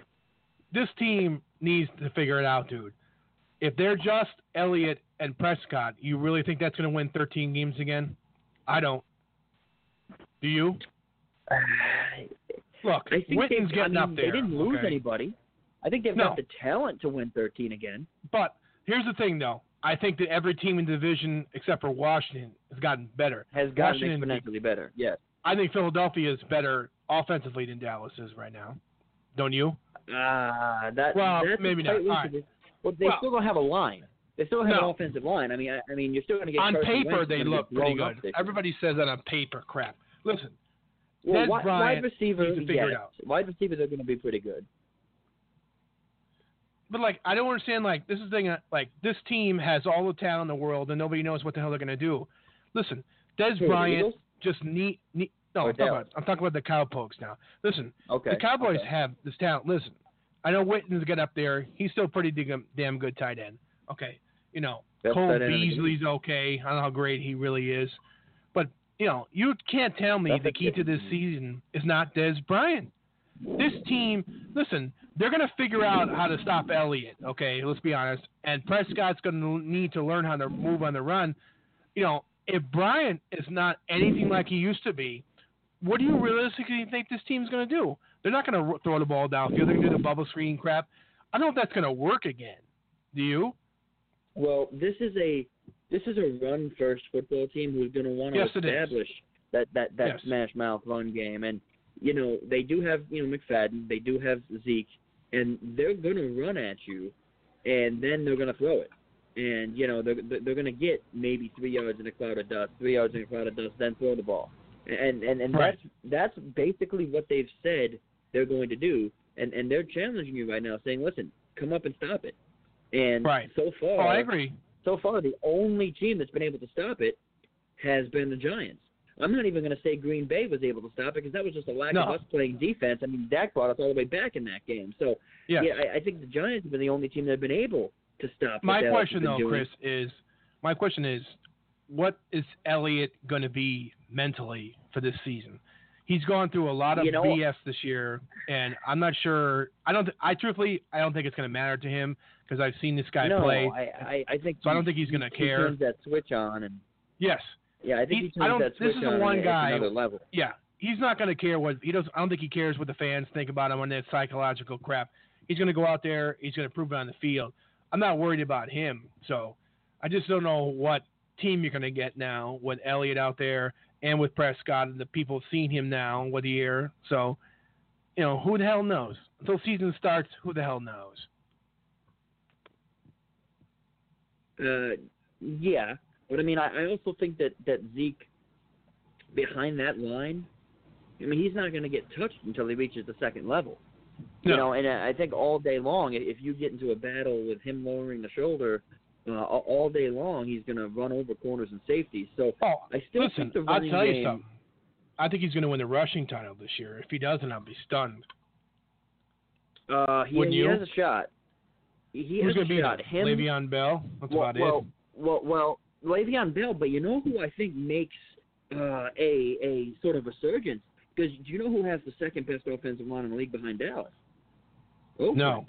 this team needs to figure it out, dude. If they're just Elliott and Prescott, you really think that's going to win thirteen games again? I don't. Do you? Look, I think Witten's they, getting I up mean, there. They didn't lose okay? anybody. I think they've No. got the talent to win thirteen again. But here's the thing, though. I think that every team in the division, except for Washington, has gotten better. Has gotten Washington, exponentially better. Yes. I think Philadelphia is better offensively than Dallas is right now. Don't you? Ah, that. Well, that's a maybe not. tight race All to right. this. Well, they Well- still don't have a line. They still have No. an offensive line. I mean, I, I mean, you're still going to get On Carson paper, Wentz they is gonna look get pretty blown up good. this year. Everybody says that on paper crap. Listen, Well, Des wide, Bryant wide receivers, needs to figure it yes. out. Wide receivers are going to be pretty good. but like I don't understand. Like this is the thing. uh, Like this team has all the talent in the world, and nobody knows what the hell they're going to do. Listen, Des Who, the Bryant Eagles? just need. need no, Or I'm talking, Dallas? about, I'm talking about the Cowpokes now. Listen, Okay. the Cowboys okay. have this talent. Listen, I know Witten's get up there. He's still pretty damn, damn good tight end. Okay, you know Best Cole tight end in the Beasley's okay. I don't know how great he really is, but you know you can't tell me That's the a key to this different- season is not Des Bryant. This team, listen, they're going to figure out how to stop Elliott, okay? Let's be honest. And Prescott's going to need to learn how to move on the run. You know, if Bryant is not anything like he used to be, what do you realistically think this team's going to do? They're not going to throw the ball downfield. They're going to do the bubble screen crap. I don't know if that's going to work again. Do you? Well, this is a this is a run first football team who's going to want to Yes, it is. establish that that that Yes. smash mouth run game, and you know they do have you know McFadden, they do have Zeke, and they're going to run at you, and then they're going to throw it, and you know they're they're going to get maybe three yards in a cloud of dust, three yards in a cloud of dust, then throw the ball, and and and Right. that's that's basically what they've said they're going to do, and and they're challenging you right now, saying, listen, come up and stop it, and Right. so far. Oh, I agree. So far, the only team that's been able to stop it has been the Giants. I'm not even going to say Green Bay was able to stop it because that was just a lack No. of us playing defense. I mean, Dak brought us all the way back in that game. So, Yes. yeah, I, I think the Giants have been the only team that have been able to stop My what Dallas question, has been though, doing. Chris, is my question is, what is Elliott going to be mentally for this season? He's gone through a lot of You know, B S this year, and I'm not sure. I don't. I truthfully, I don't think it's going to matter to him because I've seen this guy no, play. I, I, I think. So I don't think he's going to care. He turns that switch on, and yes, yeah, I think he, he I turns don't. that switch This is on. the one at guy. Another level. Yeah, he's not going to care what he does. I don't think he cares what the fans think about him on that psychological crap. He's going to go out there. He's going to prove it on the field. I'm not worried about him. So I just don't know what team you're going to get now with Elliott out there and with Prescott and the people seeing him now with the year. So, you know, who the hell knows? Until season starts, who the hell knows? Uh, yeah, but I mean, I, I also think that, that Zeke behind that line, I mean, he's not going to get touched until he reaches the second level. No. You know, and I think all day long, if you get into a battle with him lowering the shoulder, uh, all day long, he's going to run over corners and safeties. So Oh, I still listen, think the I'll running tell you game, something. I think he's going to win the rushing title this year. If he doesn't, I'll be stunned. Uh, he, Wouldn't he you? has a shot. He Who's has going to a be shot. that? Him, Le'Veon Bell? That's well, about well, it. well, well, Le'Veon Bell, but you know who I think makes uh, a a sort of resurgence? Because do you know who has the second best offensive line in the league behind Dallas? Oakland. No.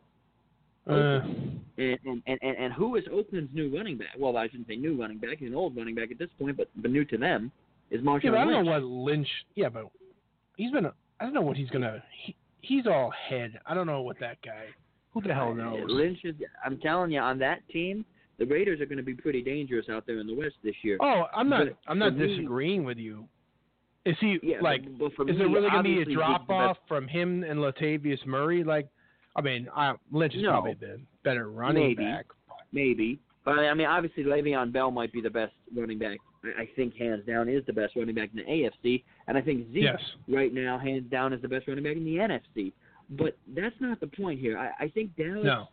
Uh, Oakland. And, and, and, and who is Oakland's new running back? Well, I shouldn't say new running back. He's an old running back at this point, but, but new to them is Marshawn yeah, but I don't Lynch. know what Lynch. Yeah, but he's been. A, I don't know what he's gonna. He, he's all head. I don't know what that guy. Who the hell knows? Lynch is. I'm telling you, on that team, the Raiders are going to be pretty dangerous out there in the West this year. Oh, I'm not. But I'm not for me- disagreeing with you. Is he Yeah, like? but, but for Is me, there really gonna be a obviously, drop Zeke's the off best- from him and Latavius Murray? Like, I mean, I, Lynch is No. probably the better running Maybe. back. Maybe. But, I mean, obviously, Le'Veon Bell might be the best running back. I I think, hands down, is the best running back in the A F C. And I think Zeke, Yes. right now, hands down, is the best running back in the N F C. But that's not the point here. I, I think Dallas No.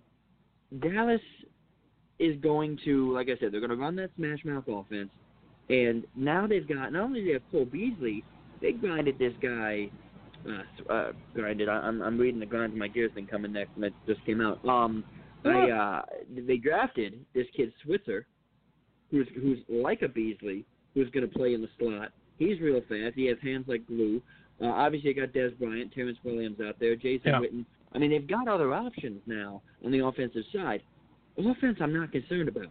Dallas is going to, like I said, they're going to run that smash mouth offense. And now they've got, not only do they have Cole Beasley, they grinded this guy, uh, uh, grinded, I, I'm, I'm reading the grind of my gears thing coming next, and it just came out. Um, I, uh, they drafted this kid Switzer, who's who's like a Beasley, who's going to play in the slot. He's real fast. He has hands like glue. Uh, obviously, you got Des Bryant, Terrence Williams out there, Jason Yeah. Witten. I mean, they've got other options now on the offensive side. Offense, I'm not concerned about.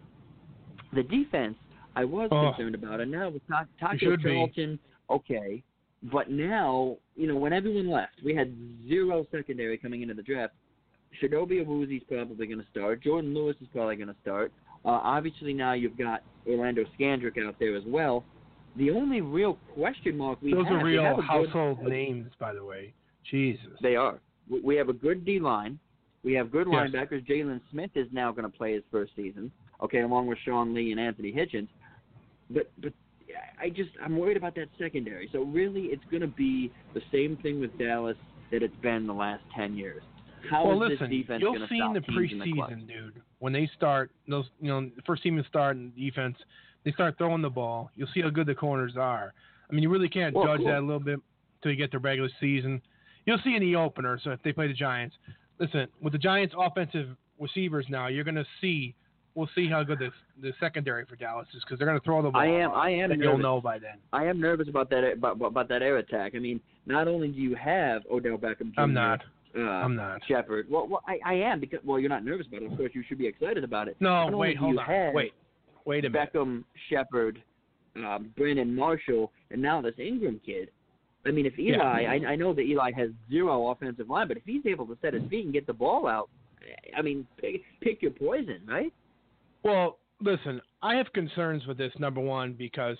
The defense, I was Oh. concerned about. And now with Ta- Taco should be. Charlton, okay. But now, you know, when everyone left, we had zero secondary coming into the draft. Shadobi Awuzi's probably going to start. Jordan Lewis is probably going to start. Uh, obviously, now you've got Orlando Scandrick out there as well. The only real question mark we Those have, are we have real a good- household names, by the way. Jesus. They are. We- We have a good D-line. We have good Yes. linebackers. Jalen Smith is now going to play his first season, okay, along with Sean Lee and Anthony Hitchens. But but I just I'm worried about that secondary. So really, it's going to be the same thing with Dallas that it's been the last ten years. How Well, is listen, this defense you'll going to see stop in the teams in the clutch? preseason, dude, when they start, those, you know, the first team to start in defense, they start throwing the ball. You'll see how good the corners are. I mean, you really can't Well, judge cool. that a little bit until you get the regular season. You'll see in the opener, so if they play the Giants. Listen, with the Giants' offensive receivers now, you're going to see, we'll see how good the, the secondary for Dallas is because they're going to throw the ball. I am I am and you'll nervous. know by then. I am nervous about that about, about that air attack. I mean, not only do you have Odell Beckham Junior I'm not. Uh, I'm not. Shepard. Well, well I, I am because well, you're not nervous about it. Of course, you should be excited about it. No, Not only wait, do hold you on. have Wait, wait a minute. Beckham, Shepard, um, Brandon Marshall, and now this Ingram kid. I mean, if Eli, Yeah. I, I know that Eli has zero offensive line, but if he's able to set his feet and get the ball out, I mean, pick, pick your poison, right? Well, listen, I have concerns with this, number one, because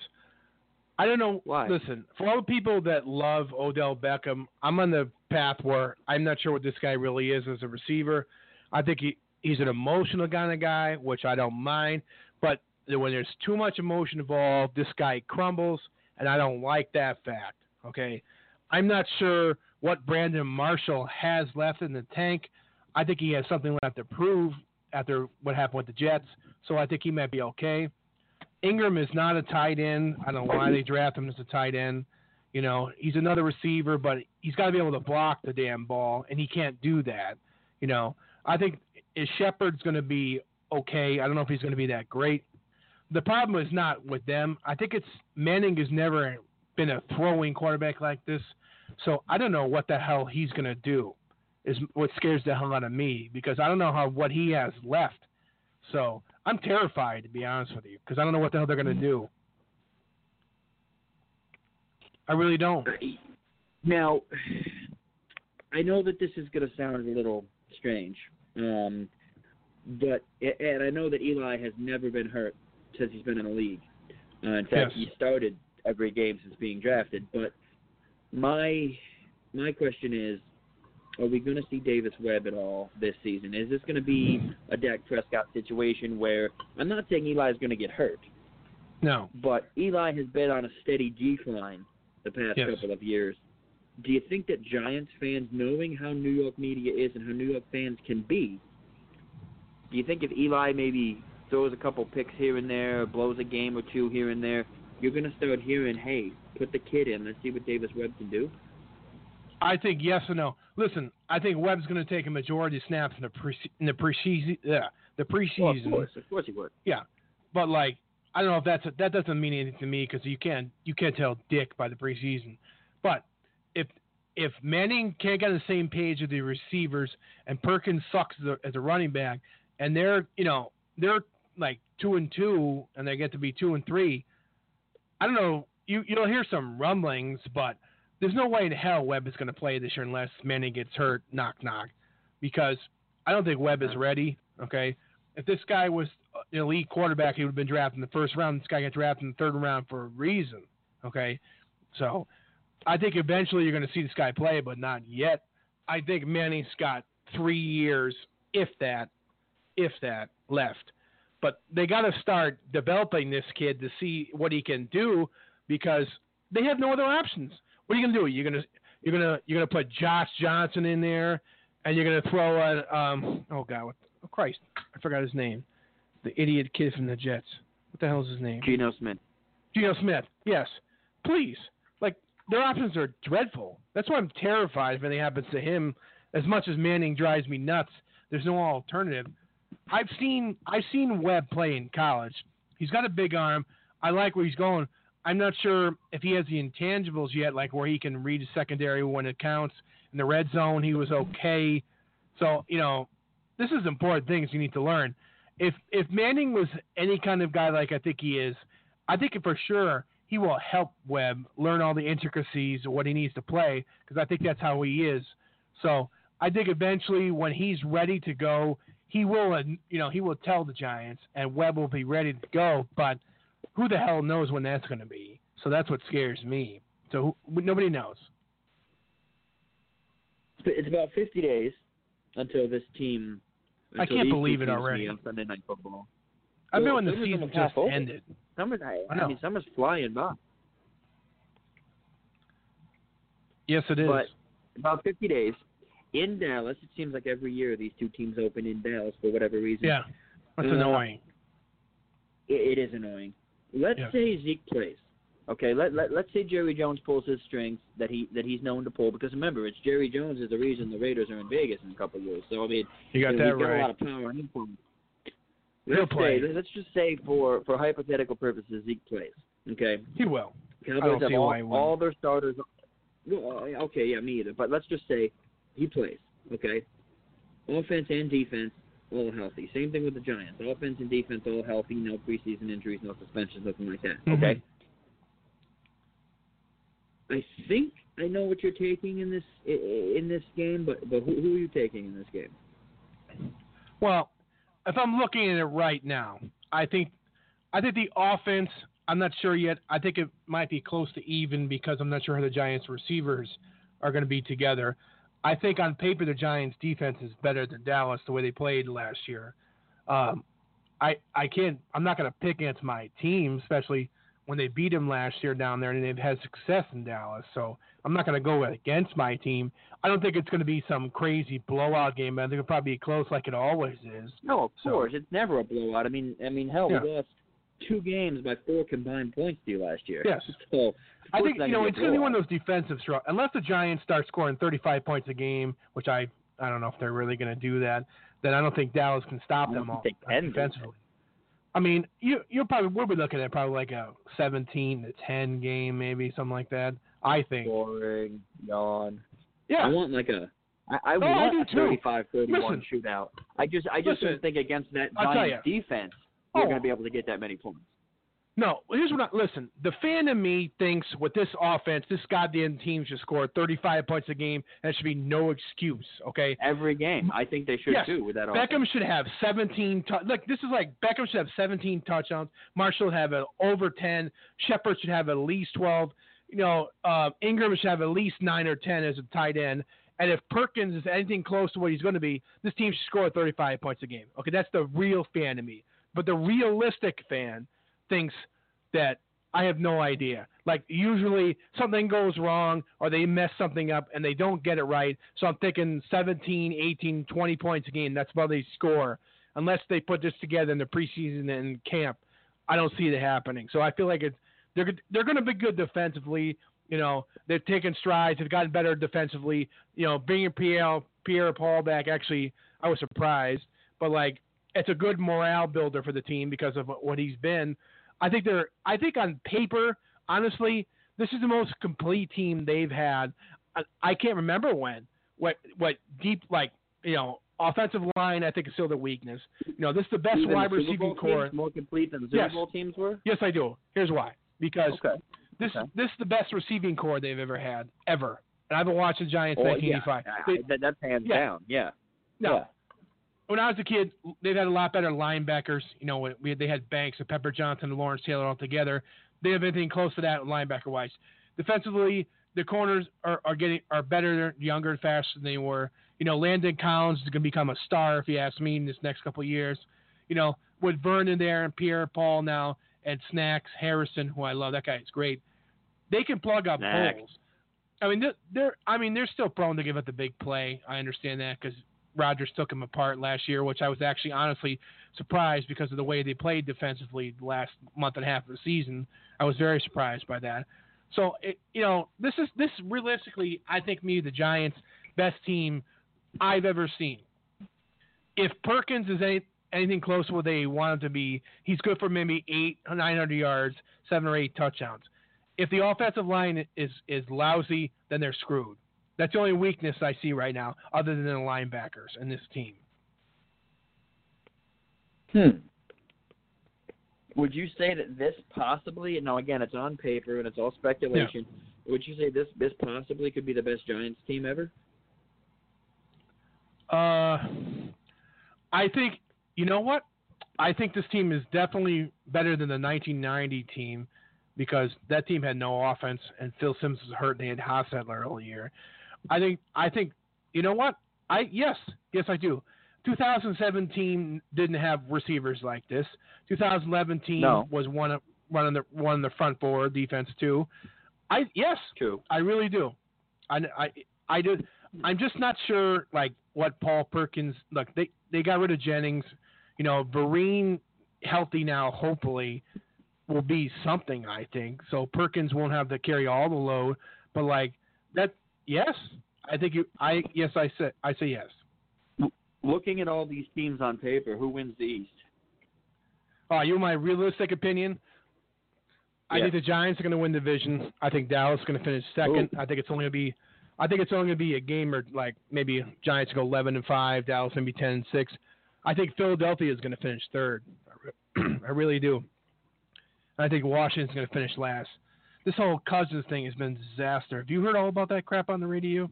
I don't know. Why? Listen, for all the people that love Odell Beckham, I'm on the path where I'm not sure what this guy really is as a receiver. I think he, he's an emotional kind of guy, which I don't mind. But when there's too much emotion involved, this guy crumbles, and I don't like that fact. Okay? I'm not sure what Brandon Marshall has left in the tank. I think he has something left to prove after what happened with the Jets, so I think he might be okay. Ingram is not a tight end. I don't know why they draft him as a tight end. You know, he's another receiver, but he's got to be able to block the damn ball, and he can't do that. You know, I think Shepard's going to be okay. I don't know if he's going to be that great. The problem is not with them. I think it's Manning is never been a throwing quarterback like this. So I don't know what the hell he's going to do is what scares the hell out of me because I don't know how what he has left. So I'm terrified, to be honest with you, because I don't know what the hell they're going to do. I really don't. Now, I know that this is going to sound a little strange, um, but and I know that Eli has never been hurt since he's been in the league. Uh, in fact, Yes. he started every game since being drafted. But my my question is, are we going to see Davis Webb at all this season? Is this going to be a Dak Prescott situation where I'm not saying Eli is going to get hurt, No. but Eli has been on a steady decline the past Yes. couple of years. Do you think that Giants fans, knowing how New York media is and how New York fans can be, do you think if Eli maybe throws a couple picks here and there, blows a game or two here and there, you're going to start hearing, hey, put the kid in, let's see what Davis Webb can do? I think yes and no. Listen, I think Webb's going to take a majority of snaps in the pre in the preseason. Yeah, the preseason. Well, of course, of course he would. Yeah, but like I don't know if that's a, that doesn't mean anything to me because you can't you can't tell Dick by the preseason. But if if Manning can't get on the same page with the receivers and Perkins sucks as a, as a running back, and they're you know they're like two and two and they get to be two and three, I don't know. You you'll hear some rumblings, but there's no way in hell Webb is going to play this year unless Manning gets hurt, knock, knock. Because I don't think Webb is ready, okay? If this guy was an elite quarterback, he would have been drafted in the first round. This guy got drafted in the third round for a reason, okay? So I think eventually you're going to see this guy play, but not yet. I think Manning's got three years, if that, if that, left. But they got to start developing this kid to see what he can do because they have no other options. What are you gonna do? You're gonna you're gonna you're gonna put Josh Johnson in there, and you're gonna throw a um oh god what oh Christ I forgot his name, the idiot kid from the Jets. What the hell is his name? Geno Smith. Geno Smith. Yes, please. Like their options are dreadful. That's why I'm terrified if anything happens to him. As much as Manning drives me nuts, there's no alternative. I've seen I've seen Webb play in college. He's got a big arm. I like where he's going. I'm not sure if he has the intangibles yet, like where he can read his secondary when it counts. In the red zone, he was okay. So, you know, this is important things you need to learn. If if Manning was any kind of guy like I think he is, I think for sure he will help Webb learn all the intricacies of what he needs to play because I think that's how he is. So I think eventually when he's ready to go, he will, you know, he will tell the Giants and Webb will be ready to go, but who the hell knows when that's going to be? So that's what scares me. So who, nobody knows. It's about fifty days until this team. I until can't these believe two it teams already. meet on Sunday Night Football. I So, mean, when the summer's season almost half just over. ended. Summer's, I, I know. I mean, summer's flying by. Yes, it is. But about fifty days in Dallas. It seems like every year these two teams open in Dallas for whatever reason. yeah, that's Uh, annoying. It, it is annoying. Let's Yeah. say Zeke plays. Okay, let, let let's say Jerry Jones pulls his strings that he that he's known to pull because remember it's Jerry Jones is the reason the Raiders are in Vegas in a couple of years. So I mean, You got you know, that he's got a right. lot of power in him. He'll Let's play. say let's just say for for hypothetical purposes Zeke plays. Okay, He will. Cowboys don't have see all, why he wouldn't. all their starters. Well, okay, yeah, me either. But let's just say he plays. Okay, offense and defense all healthy. Same thing with the Giants. Offense and defense all healthy. No preseason injuries, no suspensions, nothing like that. Mhm. Okay. I think I know what you're taking in this in this game, but but who, who are you taking in this game? Well, if I'm looking at it right now, I think I think the offense, I'm not sure yet. I think it might be close to even because I'm not sure how the Giants receivers are going to be together. I think on paper the Giants defense is better than Dallas the way they played last year. Um, I I can't I'm not going to pick against my team, especially when they beat them last year down there and they've had success in Dallas. So I'm not going to go against my team. I don't think it's going to be some crazy blowout game, but I think it'll probably be close like it always is. No, of So- course it's never a blowout. I mean, I mean, hell, Yeah. we lost two games by four combined points to you last year. Yes. So of I course think, not you know, gonna it's be a going to be one blowout. of those defensive struggles. Unless the Giants start scoring thirty-five points a game, which I I don't know if they're really going to do that, then I don't think Dallas can stop I don't them all think they can do defensively. I mean, you you'll probably we'll be looking at probably like a seventeen to ten game, maybe something like that. I think. Boring, yawn. Yeah. I want like a. I, I Oh, want I do a too. thirty-five thirty-one Listen. shootout. I just I just Listen. don't think against that I'll tell Giants defense we're Oh. going to be able to get that many points. No, here's what I listen. The fan in me thinks with this offense, this goddamn team should score thirty-five points a game, and there should be no excuse. Okay. Every game, I think they should Yes. too with that Beckham offense. should have seventeen. Tu- like this is like Beckham should have seventeen touchdowns. Marshall should have a, over ten. Shepard should have at least twelve. You know, uh, Ingram should have at least nine or ten as a tight end. And if Perkins is anything close to what he's going to be, this team should score thirty-five points a game. Okay, that's the real fan of me. But the realistic fan thinks that I have no idea. Like usually something goes wrong or they mess something up and they don't get it right. So I'm thinking seventeen, eighteen, twenty points a game. That's about they score. Unless they put this together in the preseason and camp, I don't see it happening. So I feel like it's, they're they're going to be good defensively. You know, they've taken strides. They've gotten better defensively. You know, bringing Pierre, Pierre Paul back, actually, I was surprised. But, like, it's a good morale builder for the team because of what he's been. I think they're. I think on paper, honestly, this is the most complete team they've had. I, I can't remember when. What what deep like you know offensive line I think is still the weakness. You know, this is the best Even wide the Super receiving Bowl core. teams more complete than the Super Yes. Bowl teams were. Yes, I do. Here's why. Because Okay. this Okay. this is the best receiving core they've ever had ever. And I've been watching the Giants Oh, nineteen yeah. eighty-five. I- They- that, that's hands Yeah. down. Yeah. no, Yeah. when I was a kid, they've had a lot better linebackers. You know, when we had, they had Banks and Pepper Johnson and Lawrence Taylor all together. They have anything close to that linebacker wise. Defensively, the corners are, are getting are better, younger, and faster than they were. You know, Landon Collins is going to become a star if you ask me in this next couple of years. You know, with Vernon there and Pierre Paul now and Snacks Harrison, who I love, that guy is great. They can plug up Snacks. holes. I mean, they're, they're I mean they're still prone to give up the big play. I understand that because Rodgers took him apart last year, which I was actually honestly surprised because of the way they played defensively the last month and a half of the season. I was very surprised by that. So, it, you know, this is this realistically, I think, me, the Giants' best team I've ever seen. If Perkins is any, anything close to what they want him to be, he's good for maybe eight, nine hundred yards, seven or eight touchdowns. If the offensive line is is lousy, then they're screwed. That's the only weakness I see right now, other than the linebackers in this team. Hmm. Would you say that this possibly, now again, it's on paper and it's all speculation, would you say this this possibly could be the best Giants team ever? Uh, I think, you know what? I think this team is definitely better than the nineteen ninety team because that team had no offense and Phil Simms was hurt and they had Hostetler all year. I think, I think, you know what? I yes, yes I do. two thousand seventeen didn't have receivers like this. two thousand eleven team No. was one of one on the one on the front board defense too. I yes, True. I really do. I, I, I do. I'm just not sure like what Paul Perkins. Look, they they got rid of Jennings. You know, Vereen healthy now. Hopefully, will be something. I think so. Perkins won't have to carry all the load. But like that, yes, I think you. I yes, I say I say yes. Looking at all these teams on paper, who wins the East? Oh, you want my realistic opinion? I Yeah. think the Giants are going to win the division. I think Dallas is going to finish second. Ooh. I think it's only going to be, I think it's only going to be a game or like maybe Giants go eleven and five, Dallas going to be ten and six. I think Philadelphia is going to finish third. I really do. I think Washington's going to finish last. This whole Cousins thing has been a disaster. Have you heard all about that crap on the radio?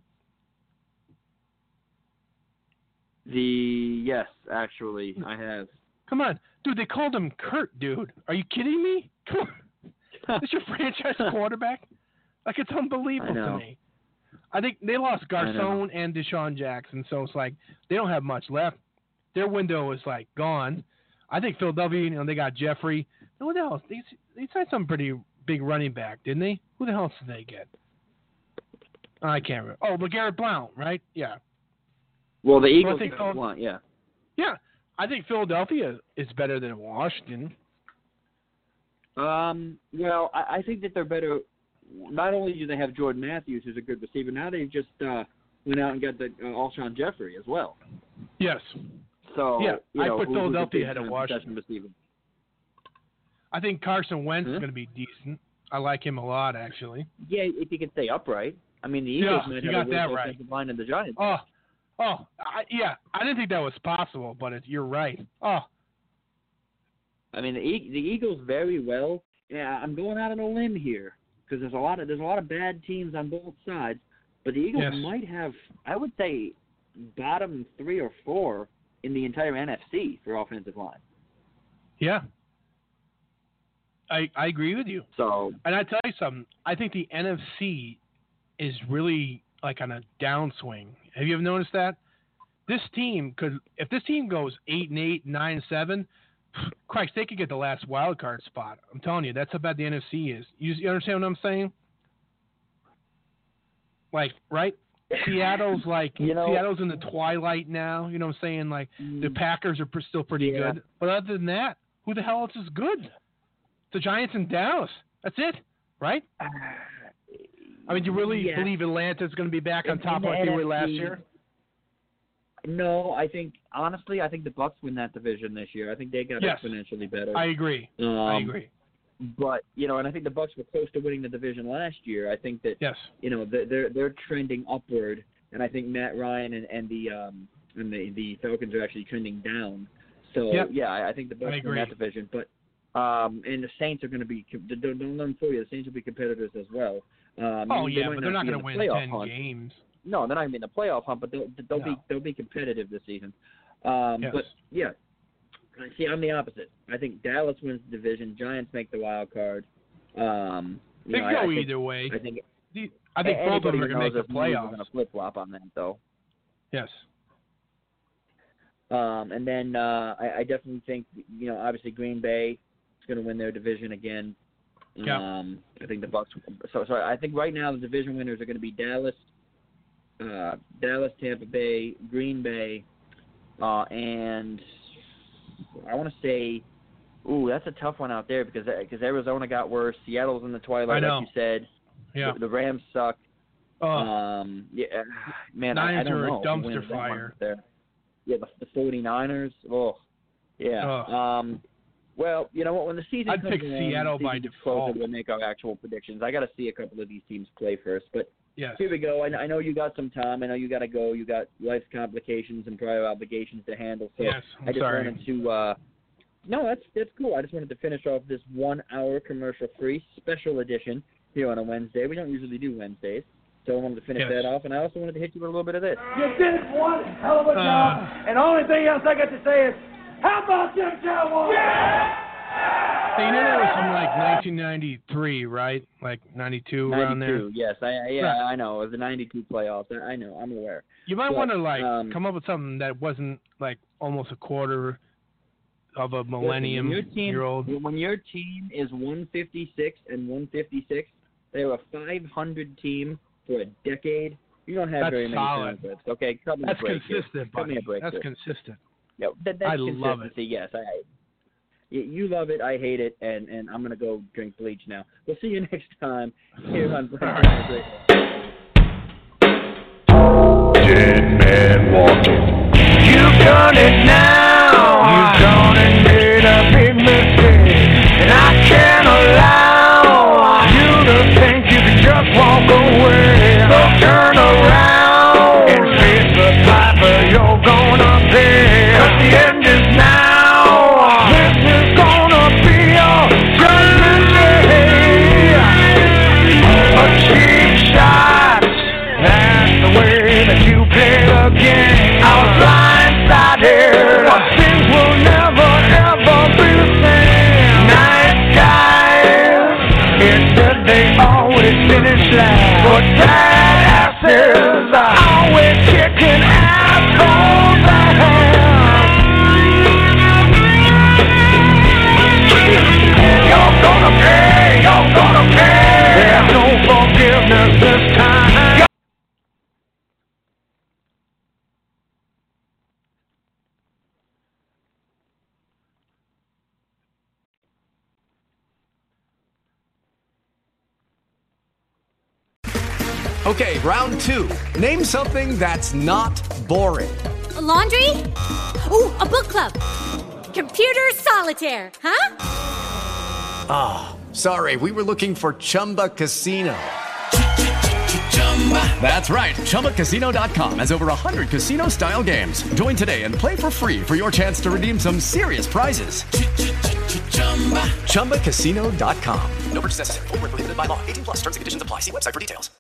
The yes, actually, I have. Come on, dude. They called him Kurt, dude. Are you kidding me? Come on. This your franchise quarterback? Like, it's unbelievable I know. to me. I think they lost I know. Garcon and Deshaun Jackson, so it's like they don't have much left. Their window is like gone. I think Philadelphia, you know, they got Jeffrey. Who the hell? They they signed some pretty big running back, didn't they? Who the hell else did they get? I can't remember. Oh, but Garrett Blount, right? Yeah. Well, the Eagles think got Phil- one, yeah. Yeah. I think Philadelphia is better than Washington. Um, well, I, I think that they're better. Not only do they have Jordan Matthews, who's a good receiver, now they just uh, went out and got the uh, Alshon Jeffrey as well. Yes. So Yeah, you I know, put who- who's a Philadelphia big ahead of time Washington. possession receiver. I think Carson Wentz huh? is going to be decent. I like him a lot, actually. Yeah, if he can stay upright. I mean, the Eagles Yeah, might you have got a worse that right. offensive line than the Giants. Oh, oh, I, yeah. I didn't think that was possible, but it, you're right. Oh, I mean, the, the Eagles very well. Yeah, I'm going out on a limb here because there's a lot of there's a lot of bad teams on both sides, but the Eagles Yes. might have, I would say, bottom three or four in the entire N F C for offensive line. yeah. I I agree with you. So, And I tell you something. I think the N F C is really like on a downswing. Have you ever noticed that? This team could, if this team goes eight and eight, nine and seven, Christ, they could get the last wild card spot. I'm telling you, that's how bad the N F C is. You, you understand what I'm saying? Like, right? Seattle's like You know- Seattle's in the twilight now. You know what I'm saying? Like the Mm. Packers are pr- still pretty Yeah. good, but other than that, who the hell else is good? The Giants and Dallas. That's it, right? I mean, do you really yeah. believe Atlanta's going to be back on In- top in the like they were N F C, last year? No, I think honestly, I think the Bucs win that division this year. I think they got Yes. exponentially better. I agree. um, I agree. But you know, and I think the Bucs were close to winning the division last year. I think that Yes. you know they're they're, they're trending upward, and I think Matt Ryan and, and the um and the the Falcons are actually trending down. So Yep. yeah, I, I think the I Bucs agree. win that division. But um and the Saints are going to be don't don't let them fool you. The Saints will be competitors as well. Um, Oh they yeah, might but they're not be going to in the win playoff ten hunt. games. No, they're not even in the playoff hunt, but they'll they'll No. be they'll be competitive this season. Um, Yes. But yeah, see, I'm the opposite. I think Dallas wins the division. Giants make the wild card. Um, you They know, can I, go I think, either way. I think The- I think both of anybody them are who going to make knows the us knows we're playoffs. going to flip flop on that, though. Yes. Um, and then uh, I, I definitely think, you know, obviously Green Bay is going to win their division again. Yeah. Um, I think the Bucs. So, so I think right now the division winners are going to be Dallas, uh, Dallas, Tampa Bay, Green Bay, uh, and I want to say, ooh, that's a tough one out there because because Arizona got worse. Seattle's in the twilight, I know. like you said. Yeah. The, the Rams suck. Oh, Um, yeah, man, I, I Niners don't are a know. who dumpster wins that one fire. There. Yeah, the, the 49ers. Oh, yeah. Oh. Um, well, you know what? When the season I'd comes pick around, Seattle the by season gets closer, default. we'll make our actual predictions. I got to see a couple of these teams play first, but yes. here we go. I, I know you got some time. I know you got to go. You got life complications and prior obligations to handle. So Yes. I'm I just sorry. wanted to. Uh, no, that's that's cool. I just wanted to finish off this one-hour commercial-free special edition here on a Wednesday. We don't usually do Wednesdays, so I wanted to finish Yes. that off, and I also wanted to hit you with a little bit of this. You did one hell of a job. Uh. and the only thing else I got to say is, how about them Cowboys? Hey, you know that was from like nineteen ninety-three, right? Like ninety-two, around there. ninety-two, yes, I I- yeah, Right. I know. It was the ninety-two playoffs. I, I know, I'm aware. You might But, want to like um, come up with something that wasn't like almost a quarter of a millennium Listen, when your team, year old. When your team is one fifty-six and one fifty-six, they were a five hundred team for a decade. You don't have That's very many solid. benefits. Okay, cut me That's a break here. consistent, Cut me buddy. a break That's here. consistent. Yeah, that, that's I love it. consistency. Yes, I. You you love it. I hate it, and, and I'm gonna go drink bleach now. We'll see you next time here on Brand New Great. Dead man walking. You've done it now. You've done and made a big mistake, and I can't allow you to think you can just walk away. So turn around and face the piper you're gonna pay. 'Cause the end is now. This is gonna be your judgment day. A cheap shot. That's the way that you play the game. I was blindsided, but things will never, ever be the same. Nice guys, it said they always finish last. But badasses are always kicking assholes' ass. You're gonna pay, you're gonna pay. There's no forgiveness this time. Okay, round two. Name something that's not boring. A laundry? Ooh, a book club. Computer solitaire, huh? Ah, oh, sorry, we were looking for Chumba Casino. That's right, Chumba Casino dot com has over one hundred casino-style games. Join today and play for free for your chance to redeem some serious prizes. Chumba Casino dot com. No purchase necessary. Void where prohibited by law. eighteen plus terms and conditions apply. See website for details.